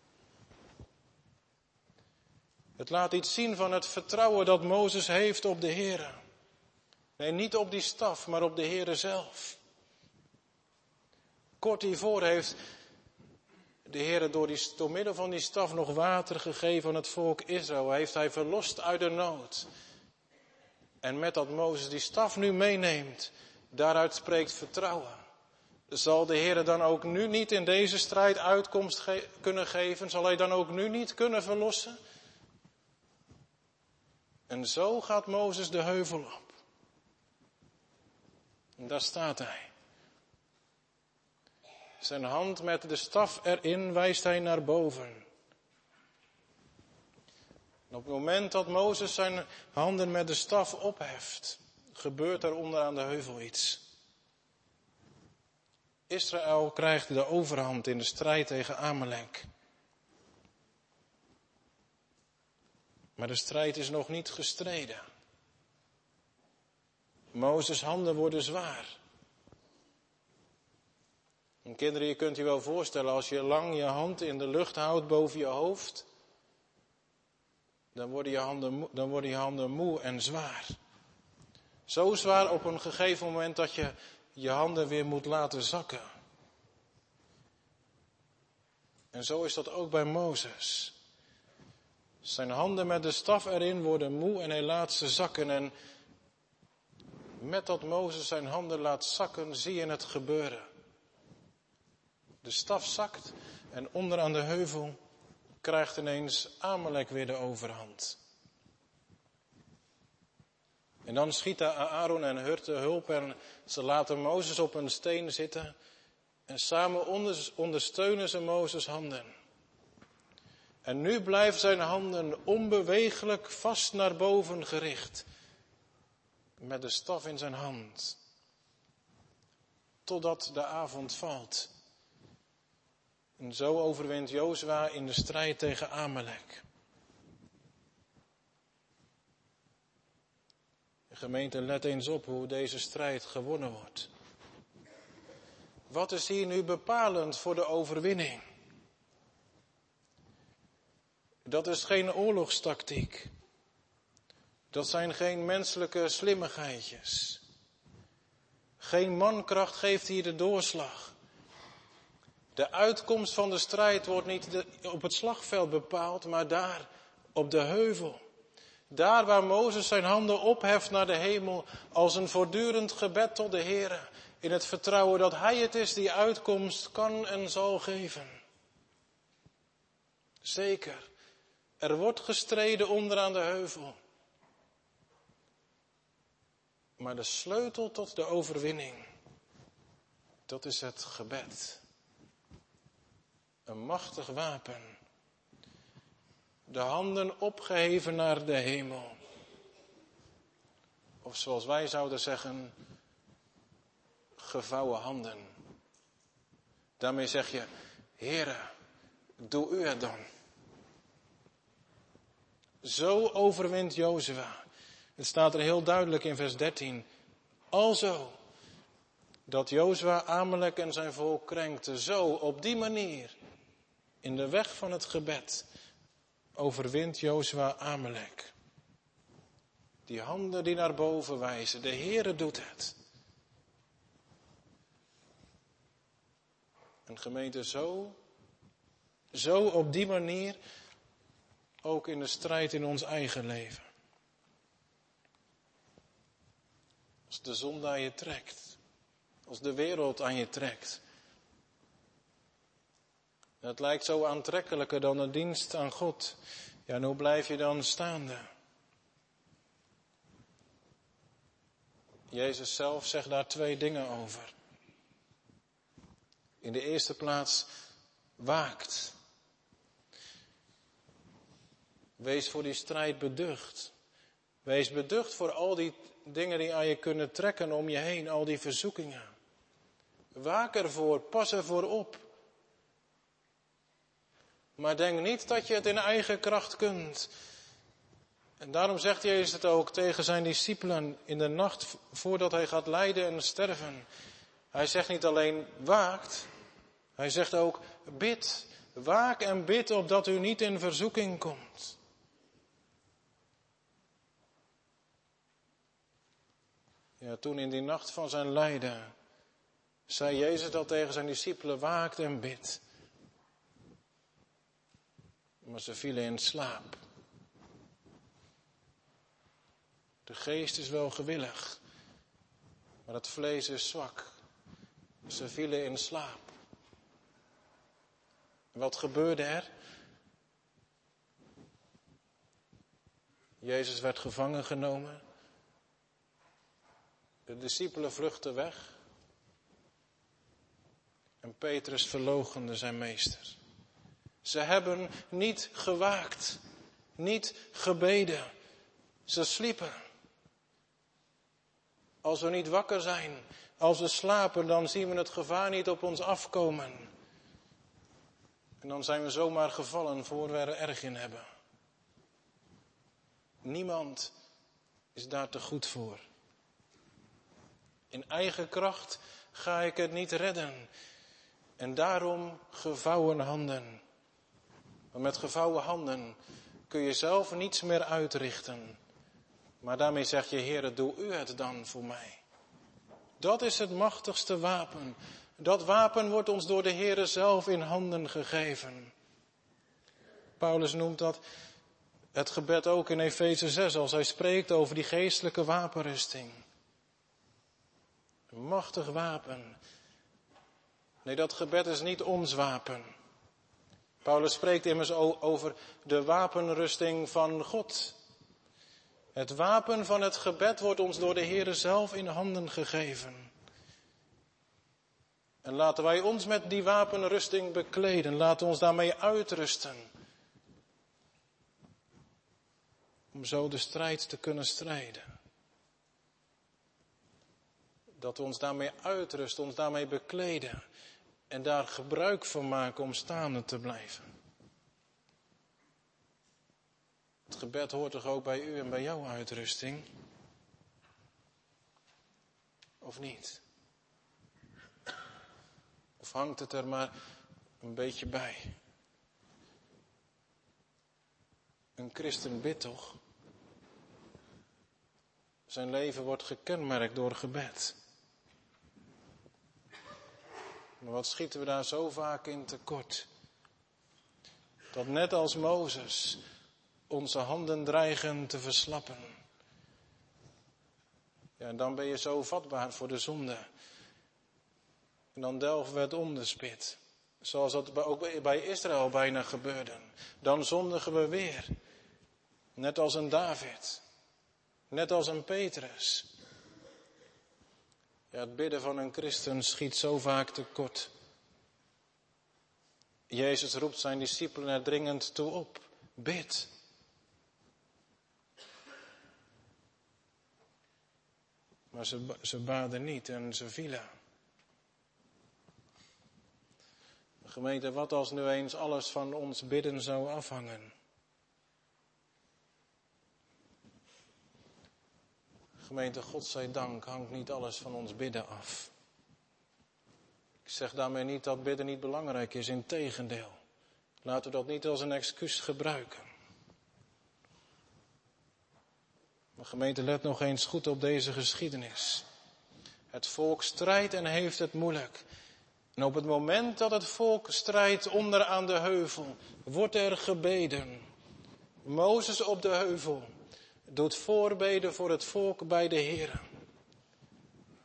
Het laat iets zien van het vertrouwen dat Mozes heeft op de Heere. Nee, niet op die staf, maar op de Heere zelf. Kort hiervoor heeft de Heere door, die, door middel van die staf nog water gegeven aan het volk Israël. Heeft hij verlost uit de nood. En met dat Mozes die staf nu meeneemt, daaruit spreekt vertrouwen. Zal de Heere dan ook nu niet in deze strijd uitkomst ge- kunnen geven? Zal hij dan ook nu niet kunnen verlossen? En zo gaat Mozes de heuvel op. En daar staat hij. Zijn hand met de staf erin wijst hij naar boven. En op het moment dat Mozes zijn handen met de staf opheft, gebeurt er onderaan de heuvel iets. Israël krijgt de overhand in de strijd tegen Amalek. Maar de strijd is nog niet gestreden. Mozes' handen worden zwaar. En kinderen, je kunt je wel voorstellen, als je lang je hand in de lucht houdt boven je hoofd, dan worden je handen, dan worden je handen moe en zwaar. Zo zwaar op een gegeven moment dat je je handen weer moet laten zakken. En zo is dat ook bij Mozes. Zijn handen met de staf erin worden moe en hij laat ze zakken. En met dat Mozes zijn handen laat zakken, zie je het gebeuren. De staf zakt en onderaan de heuvel krijgt ineens Amalek weer de overhand. En dan schieten Aaron en Hur te hulp en ze laten Mozes op een steen zitten. En samen ondersteunen ze Mozes' handen. En nu blijven zijn handen onbeweeglijk vast naar boven gericht. Met de staf in zijn hand. Totdat de avond valt. En zo overwint Jozua in de strijd tegen Amalek. De gemeente, let eens op hoe deze strijd gewonnen wordt. Wat is hier nu bepalend voor de overwinning? Dat is geen oorlogstactiek. Dat zijn geen menselijke slimmigheidjes. Geen mankracht geeft hier de doorslag. De uitkomst van de strijd wordt niet op het slagveld bepaald, maar daar op de heuvel. Daar waar Mozes zijn handen opheft naar de hemel als een voortdurend gebed tot de Heere. In het vertrouwen dat Hij het is die uitkomst kan en zal geven. Zeker, er wordt gestreden onderaan de heuvel. Maar de sleutel tot de overwinning, dat is het gebed. Een machtig wapen. De handen opgeheven naar de hemel. Of zoals wij zouden zeggen, gevouwen handen. Daarmee zeg je, Heere, doe u het dan. Zo overwint Jozua. Het staat er heel duidelijk in vers dertien. Alzo, dat Jozua Amalek en zijn volk krenkte. Zo, op die manier, in de weg van het gebed, overwint Jozua Amalek. Die handen die naar boven wijzen, de Heere doet het. En gemeente, zo, zo op die manier, ook in de strijd in ons eigen leven. Als de zonde aan je trekt. Als de wereld aan je trekt. En het lijkt zo aantrekkelijker dan een dienst aan God. Ja, en hoe blijf je dan staande? Jezus zelf zegt daar twee dingen over. In de eerste plaats, waakt. Wees voor die strijd beducht. Wees beducht voor al die dingen die aan je kunnen trekken om je heen, al die verzoekingen. Waak ervoor, pas ervoor op. Maar denk niet dat je het in eigen kracht kunt. En daarom zegt Jezus het ook tegen zijn discipelen in de nacht voordat hij gaat lijden en sterven. Hij zegt niet alleen waakt, hij zegt ook bid. Waak en bid opdat u niet in verzoeking komt. Ja, toen in die nacht van zijn lijden zei Jezus dat tegen zijn discipelen, waakt en bid. Maar ze vielen in slaap. De geest is wel gewillig, maar het vlees is zwak. Ze vielen in slaap. En wat gebeurde er? Jezus werd gevangen genomen. De discipelen vluchtten weg. En Petrus verloochende zijn meester. Ze hebben niet gewaakt, niet gebeden. Ze sliepen. Als we niet wakker zijn, als we slapen, dan zien we het gevaar niet op ons afkomen. En dan zijn we zomaar gevallen voor we er erg in hebben. Niemand is daar te goed voor. In eigen kracht ga ik het niet redden. En daarom gevouwen handen. Want met gevouwen handen kun je zelf niets meer uitrichten. Maar daarmee zeg je, Heere, doe u het dan voor mij. Dat is het machtigste wapen. Dat wapen wordt ons door de Heere zelf in handen gegeven. Paulus noemt dat het gebed ook in Efeze zes, als hij spreekt over die geestelijke wapenrusting. Een machtig wapen. Nee, dat gebed is niet ons wapen. Paulus spreekt immers over de wapenrusting van God. Het wapen van het gebed wordt ons door de Heere zelf in handen gegeven. En laten wij ons met die wapenrusting bekleden. Laten we ons daarmee uitrusten. Om zo de strijd te kunnen strijden. Dat we ons daarmee uitrusten, ons daarmee bekleden. En daar gebruik van maken om staande te blijven. Het gebed hoort toch ook bij u en bij jouw uitrusting? Of niet? Of hangt het er maar een beetje bij? Een christen bidt toch? Zijn leven wordt gekenmerkt door gebed. Maar wat schieten we daar zo vaak in tekort? Dat net als Mozes onze handen dreigen te verslappen. Ja, en dan ben je zo vatbaar voor de zonde. En dan delven we het onderspit. Zoals dat ook bij Israël bijna gebeurde. Dan zondigen we weer. Net als een David. Net als een Petrus. Ja, het bidden van een christen schiet zo vaak tekort. Jezus roept zijn discipelen er dringend toe op. Bid. Maar ze, ze baden niet en ze vielen. Gemeente, wat als nu eens alles van ons bidden zou afhangen? Gemeente, God zij dank, hangt niet alles van ons bidden af. Ik zeg daarmee niet dat bidden niet belangrijk is, integendeel. Laten we dat niet als een excuus gebruiken. Maar gemeente, let nog eens goed op deze geschiedenis. Het volk strijdt en heeft het moeilijk. En op het moment dat het volk strijdt onder aan de heuvel, wordt er gebeden. Mozes op de heuvel doet voorbeden voor het volk bij de Heere.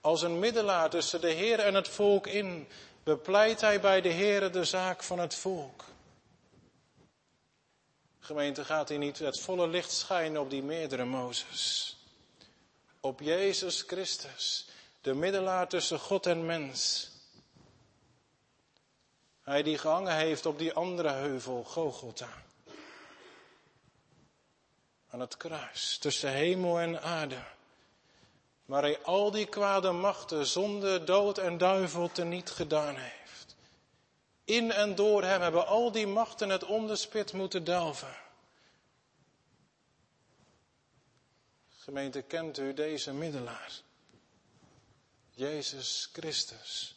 Als een middelaar tussen de Heer en het volk in, bepleit hij bij de Heer de zaak van het volk. Gemeente, gaat hij niet het volle licht schijnen op die meerdere Mozes? Op Jezus Christus, de middelaar tussen God en mens. Hij die gehangen heeft op die andere heuvel, Golgotha. Aan het kruis, tussen hemel en aarde. Waar hij al die kwade machten, zonde, dood en duivel teniet gedaan heeft. In en door hem hebben al die machten het onderspit moeten delven. Gemeente, kent u deze middelaar? Jezus Christus.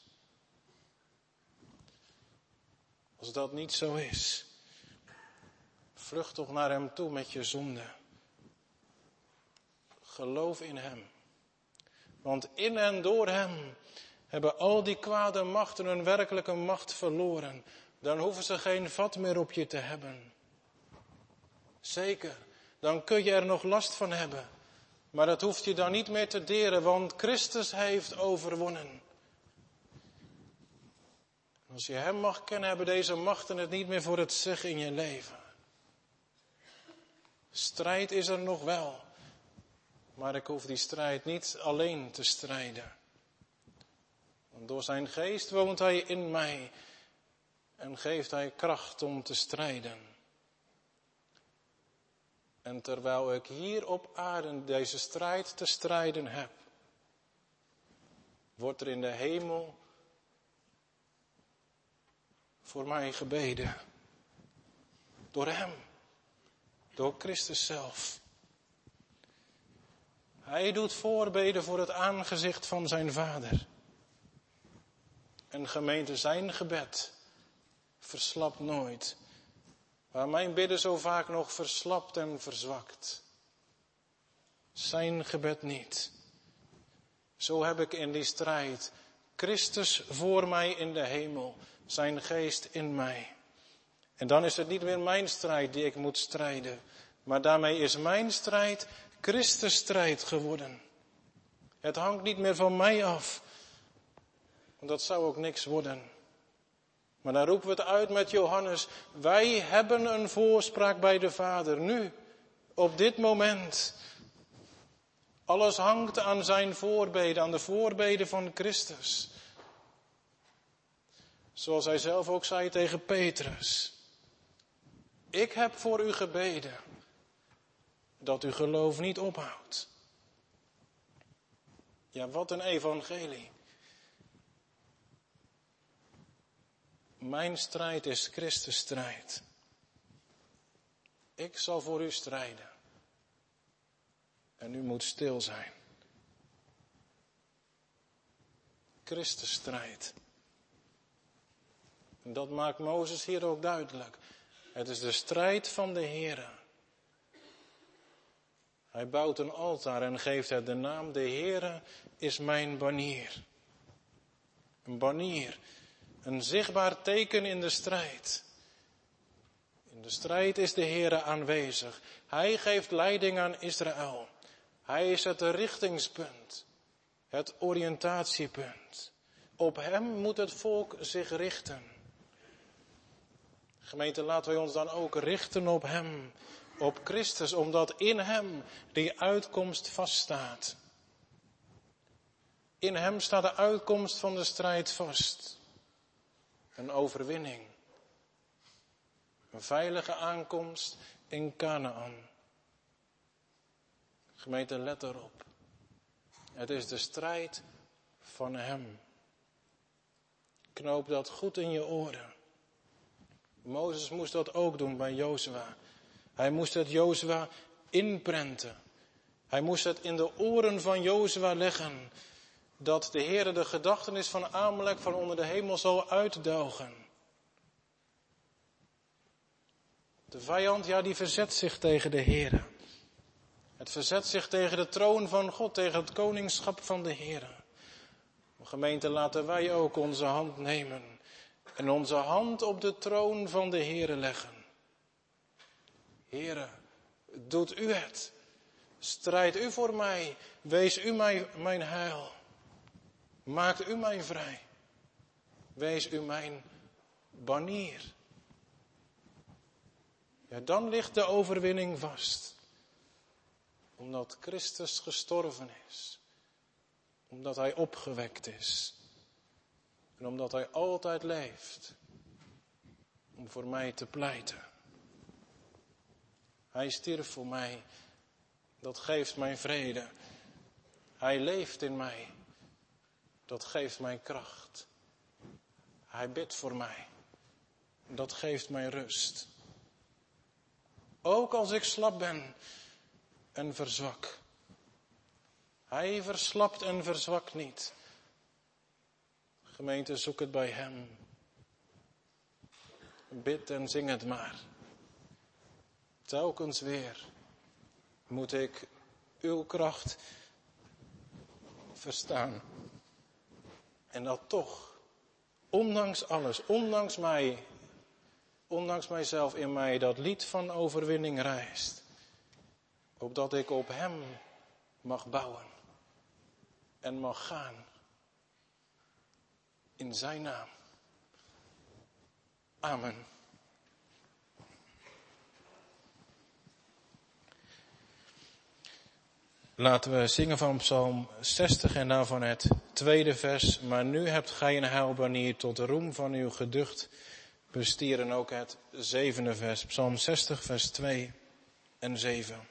Als dat niet zo is, vlucht toch naar hem toe met je zonde. Geloof in hem. Want in en door hem hebben al die kwade machten hun werkelijke macht verloren. Dan hoeven ze geen vat meer op je te hebben. Zeker, dan kun je er nog last van hebben. Maar dat hoeft je dan niet meer te deren, want Christus heeft overwonnen. Als je hem mag kennen, hebben deze machten het niet meer voor het zeggen in je leven. Strijd is er nog wel. Maar ik hoef die strijd niet alleen te strijden. Want door zijn geest woont hij in mij. En geeft hij kracht om te strijden. En terwijl ik hier op aarde deze strijd te strijden heb, wordt er in de hemel voor mij gebeden. Door hem. Door Christus zelf. Hij doet voorbeden voor het aangezicht van zijn Vader. En gemeente, zijn gebed verslapt nooit. Waar mijn bidden zo vaak nog verslapt en verzwakt. Zijn gebed niet. Zo heb ik in die strijd Christus voor mij in de hemel. Zijn geest in mij. En dan is het niet meer mijn strijd die ik moet strijden. Maar daarmee is mijn strijd Christus strijd geworden. Het hangt niet meer van mij af. Want dat zou ook niks worden. Maar dan roepen we het uit met Johannes. Wij hebben een voorspraak bij de Vader. Nu, op dit moment. Alles hangt aan zijn voorbeden, aan de voorbeden van Christus. Zoals hij zelf ook zei tegen Petrus. Ik heb voor u gebeden. Dat uw geloof niet ophoudt. Ja, wat een evangelie. Mijn strijd is Christus strijd. Ik zal voor u strijden. En u moet stil zijn. Christus strijd. En dat maakt Mozes hier ook duidelijk. Het is de strijd van de Heere. Hij bouwt een altaar en geeft het de naam, de Heere is mijn banier. Een banier, een zichtbaar teken in de strijd. In de strijd is de Heere aanwezig. Hij geeft leiding aan Israël. Hij is het richtingspunt, het oriëntatiepunt. Op hem moet het volk zich richten. Gemeente, laten wij ons dan ook richten op hem, op Christus, omdat in hem die uitkomst vaststaat. In hem staat de uitkomst van de strijd vast. Een overwinning. Een veilige aankomst in Kanaan. Gemeente, let erop. Het is de strijd van hem. Knoop dat goed in je oren. Mozes moest dat ook doen bij Jozua. Hij moest het Jozua inprenten. Hij moest het in de oren van Jozua leggen. Dat de Heere de gedachtenis van Amalek van onder de hemel zal uitdelgen. De vijand, ja, die verzet zich tegen de Heere. Het verzet zich tegen de troon van God, tegen het koningschap van de Heere. Gemeente, laten wij ook onze hand nemen en onze hand op de troon van de Heere leggen. Heere, doet u het. Strijd u voor mij. Wees u mij, mijn heil. Maakt u mij vrij. Wees u mijn banier. Ja, dan ligt de overwinning vast. Omdat Christus gestorven is. Omdat hij opgewekt is. En omdat hij altijd leeft. Om voor mij te pleiten. Hij stierf voor mij. Dat geeft mij vrede. Hij leeft in mij. Dat geeft mij kracht. Hij bidt voor mij. Dat geeft mij rust. Ook als ik slap ben en verzwak. Hij verslapt en verzwakt niet. Gemeente, zoek het bij hem. Bid en zing het maar. Telkens weer moet ik uw kracht verstaan. En dat toch, ondanks alles, ondanks mij, ondanks mijzelf in mij, dat lied van overwinning rijst. Opdat ik op hem mag bouwen en mag gaan. In zijn naam. Amen. Laten we zingen van Psalm zestig en daarvan het tweede vers. Maar nu hebt gij een heilbanier tot de roem van uw geducht bestier. En ook het zevende vers. Psalm zestig vers twee en zeven.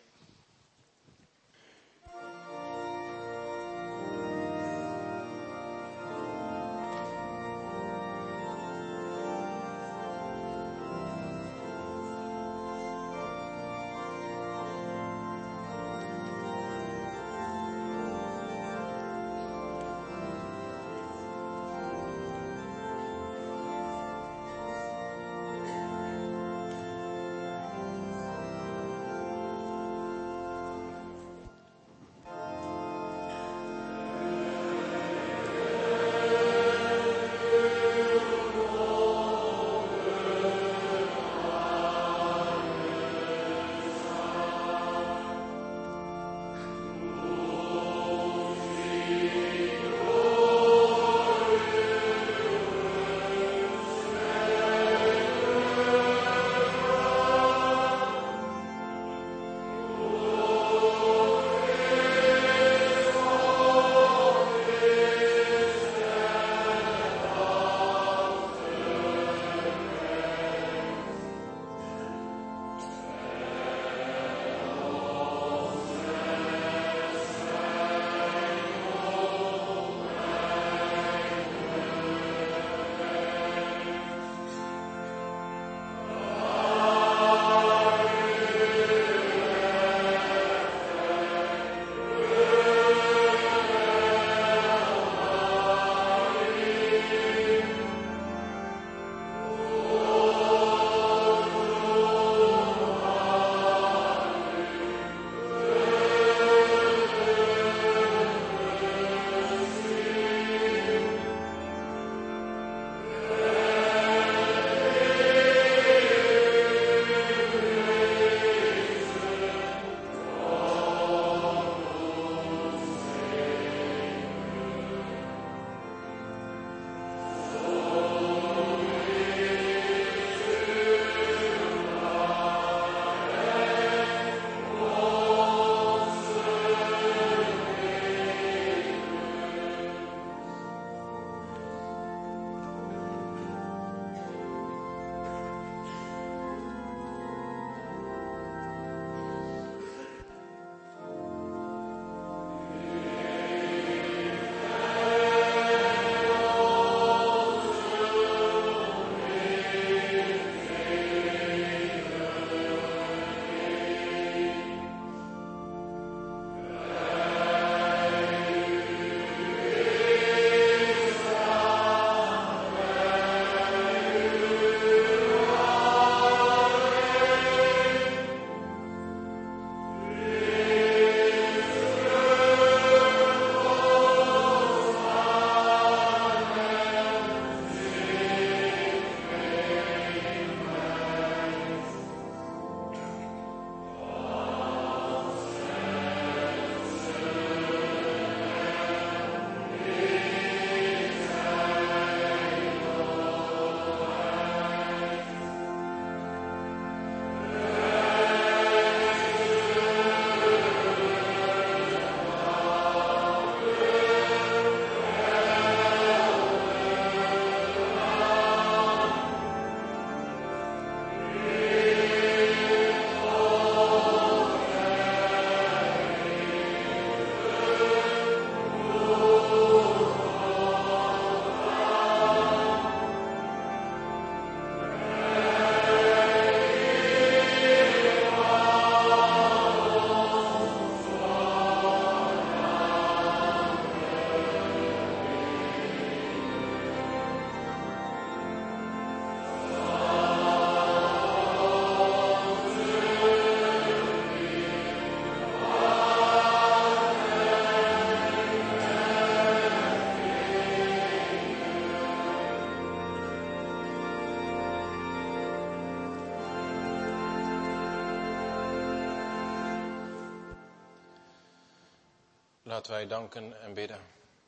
laten wij danken en bidden.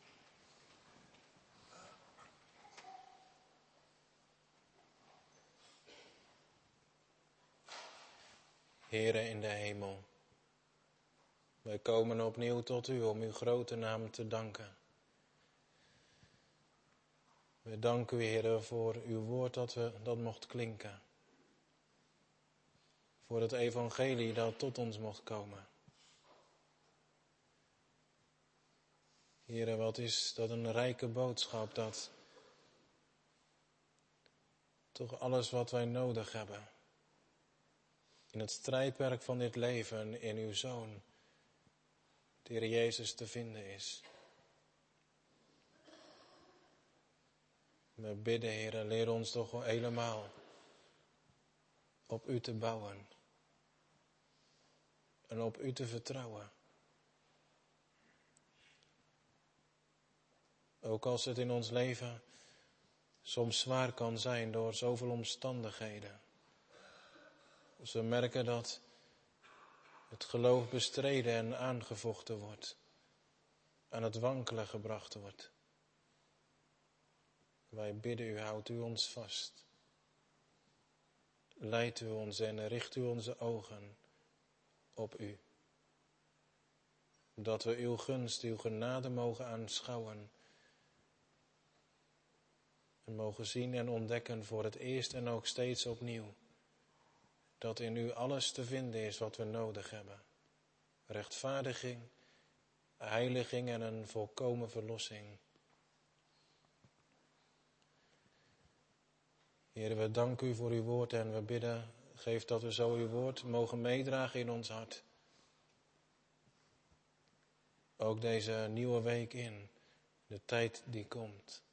Heere in de hemel, wij komen opnieuw tot u om uw grote naam te danken. We danken u, Heere, voor uw woord dat, we, dat mocht klinken. Voor het evangelie dat tot ons mocht komen. Heere, wat is dat een rijke boodschap, dat toch alles wat wij nodig hebben in het strijdperk van dit leven in uw Zoon, de Heer Jezus, te vinden is. We bidden, Heer, leer ons toch wel helemaal op u te bouwen en op u te vertrouwen. Ook als het in ons leven soms zwaar kan zijn door zoveel omstandigheden. Als we merken dat het geloof bestreden en aangevochten wordt, aan het wankelen gebracht wordt. Wij bidden u, houdt u ons vast. Leidt u ons en richt u onze ogen op u. Dat we uw gunst, uw genade mogen aanschouwen. En mogen zien en ontdekken voor het eerst en ook steeds opnieuw. Dat in u alles te vinden is wat we nodig hebben. Rechtvaardiging, heiliging en een volkomen verlossing. Heer, we danken u voor uw woord en we bidden, geef dat we zo uw woord mogen meedragen in ons hart. Ook deze nieuwe week in, de tijd die komt.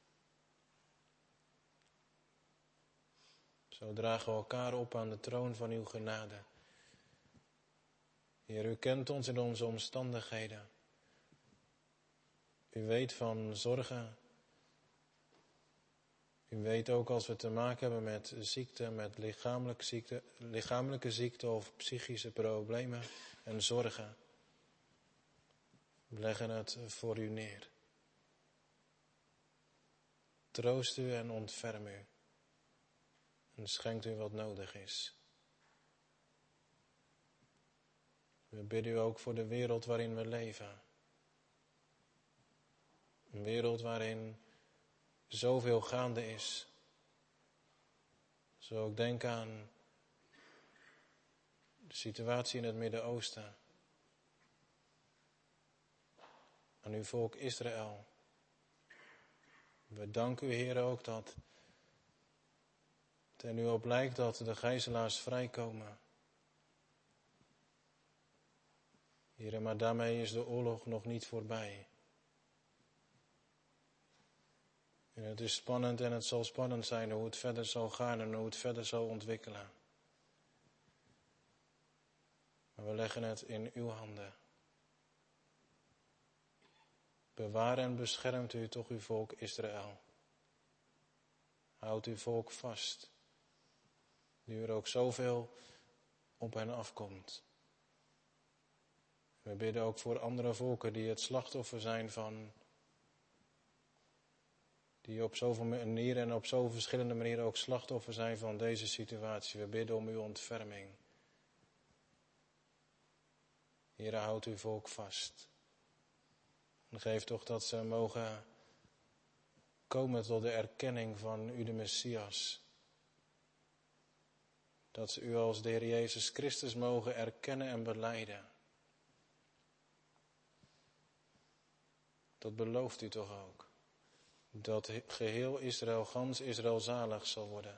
Zo dragen we elkaar op aan de troon van uw genade. Heer, u kent ons in onze omstandigheden. U weet van zorgen. U weet ook als we te maken hebben met ziekte, met lichamelijke ziekte, lichamelijke ziekte of psychische problemen en zorgen. We leggen het voor u neer. Troost u en ontferm u. En schenkt u wat nodig is. We bidden u ook voor de wereld waarin we leven. Een wereld waarin zoveel gaande is. Zo ook denk aan de situatie in het Midden-Oosten. Aan uw volk Israël. We danken u, Heer, ook dat het er nu op lijkt dat de gijzelaars vrijkomen. Heer, maar daarmee is de oorlog nog niet voorbij. En het is spannend en het zal spannend zijn hoe het verder zal gaan en hoe het verder zal ontwikkelen. Maar we leggen het in uw handen. Bewaar en beschermt u toch uw volk Israël. Houd uw volk vast. Nu er ook zoveel op hen afkomt. We bidden ook voor andere volken die het slachtoffer zijn van, die op zoveel manieren en op zoveel verschillende manieren ook slachtoffer zijn van deze situatie. We bidden om uw ontferming. Heere, houd uw volk vast. En geef toch dat ze mogen komen tot de erkenning van u de Messias. Dat ze u als de Heer Jezus Christus mogen erkennen en belijden. Dat belooft u toch ook. Dat geheel Israël, gans Israël zalig zal worden.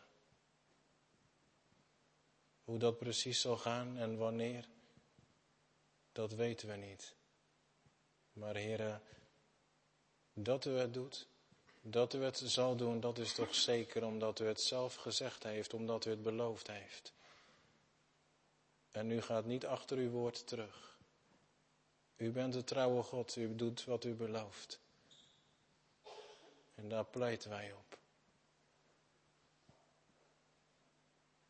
Hoe dat precies zal gaan en wanneer, dat weten we niet. Maar Heere, dat u het doet, dat u het zal doen, dat is toch zeker omdat u het zelf gezegd heeft, omdat u het beloofd heeft. En u gaat niet achter uw woord terug. U bent de trouwe God, u doet wat u belooft. En daar pleiten wij op.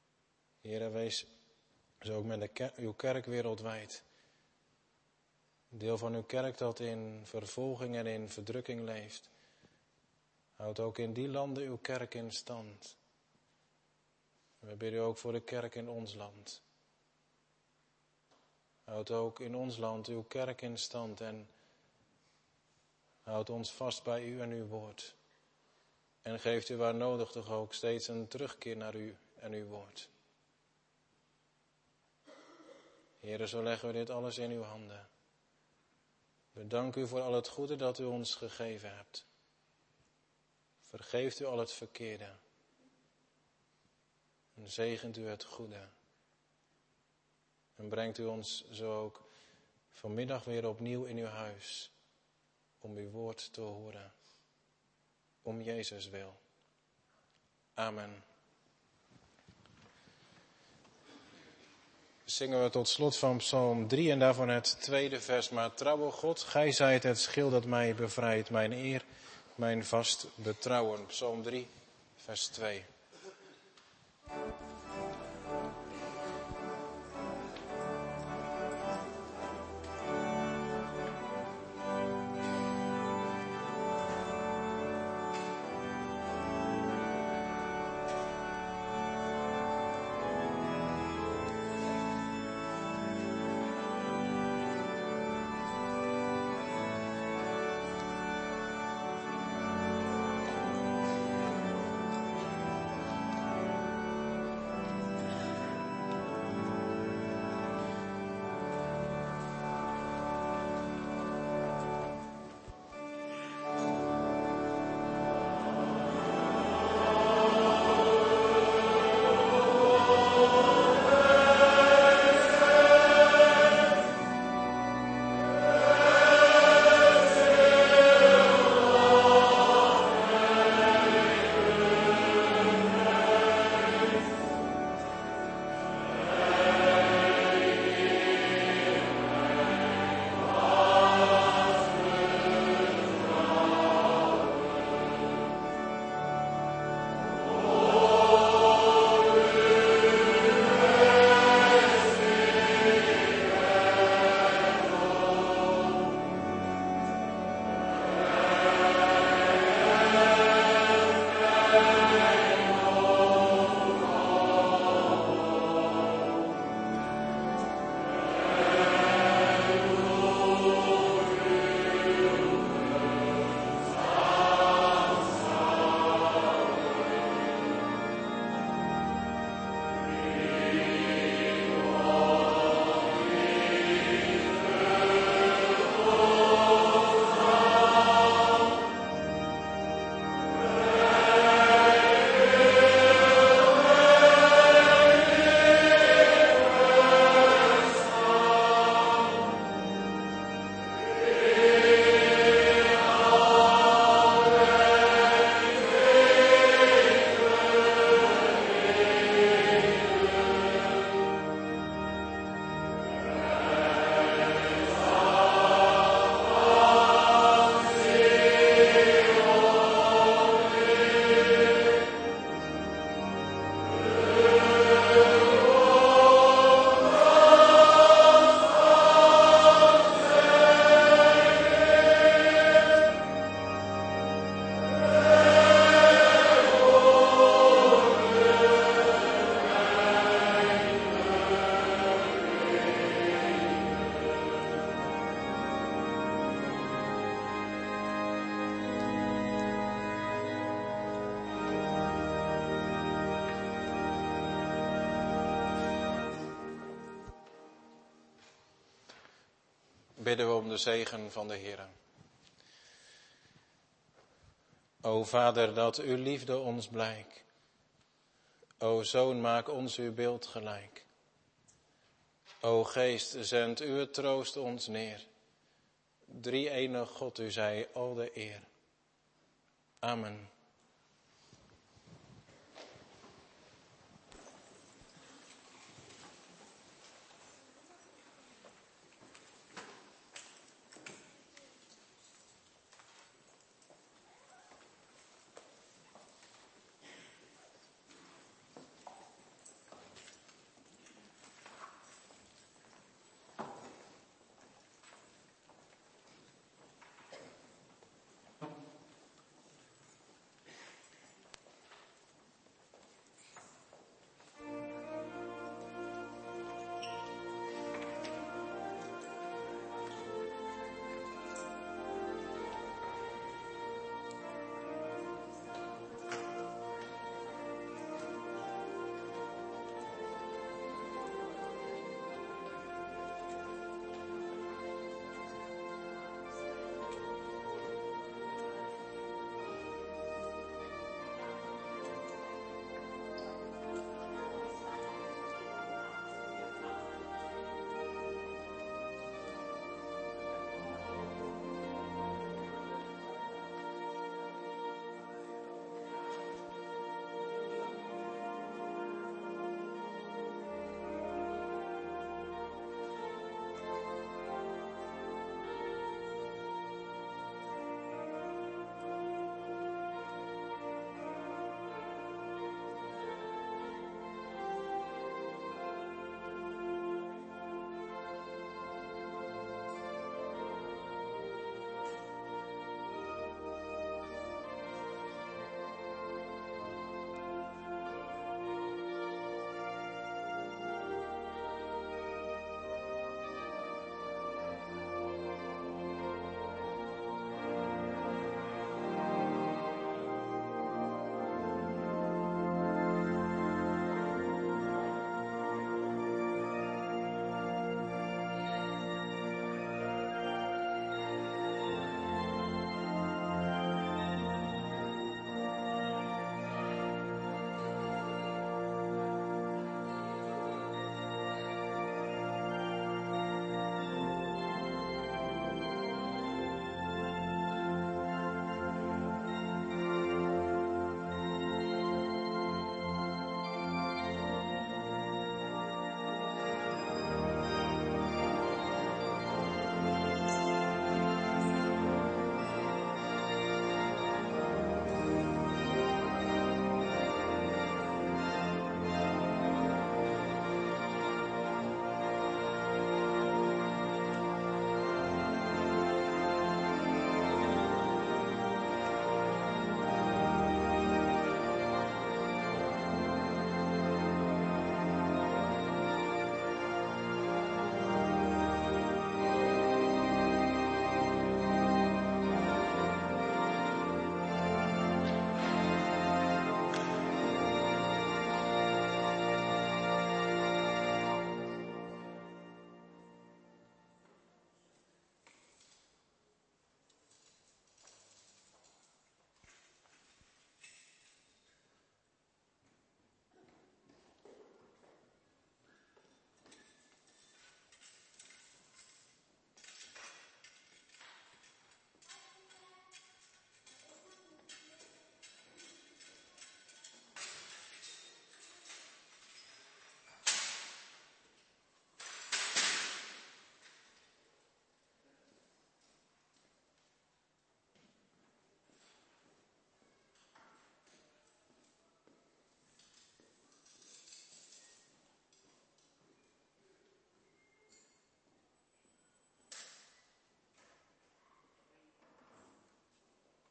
Heere, wees zo ook met de ker- uw kerk wereldwijd. deel van uw kerk dat in vervolging en in verdrukking leeft. Houd ook in die landen uw kerk in stand. We bidden ook voor de kerk in ons land. Houd ook in ons land uw kerk in stand en houd ons vast bij u en uw woord. En geeft u waar nodig toch ook steeds een terugkeer naar u en uw woord. Heere, zo leggen we dit alles in uw handen. We danken u voor al het goede dat u ons gegeven hebt. Vergeeft u al het verkeerde. En zegent u het goede. En brengt u ons zo ook vanmiddag weer opnieuw in uw huis. Om uw woord te horen. Om Jezus wil. Amen. Zingen we tot slot van Psalm drie en daarvan het tweede vers. Maar trouwe God, gij zijt het schild dat mij bevrijdt, mijn eer, mijn vast betrouwen. Psalm drie, vers twee. Bidden we om de zegen van de Heer. O Vader, dat uw liefde ons blijk. O Zoon, maak ons uw beeld gelijk. O Geest, zend uw troost ons neer. Drie-enig God, u zij al de eer. Amen.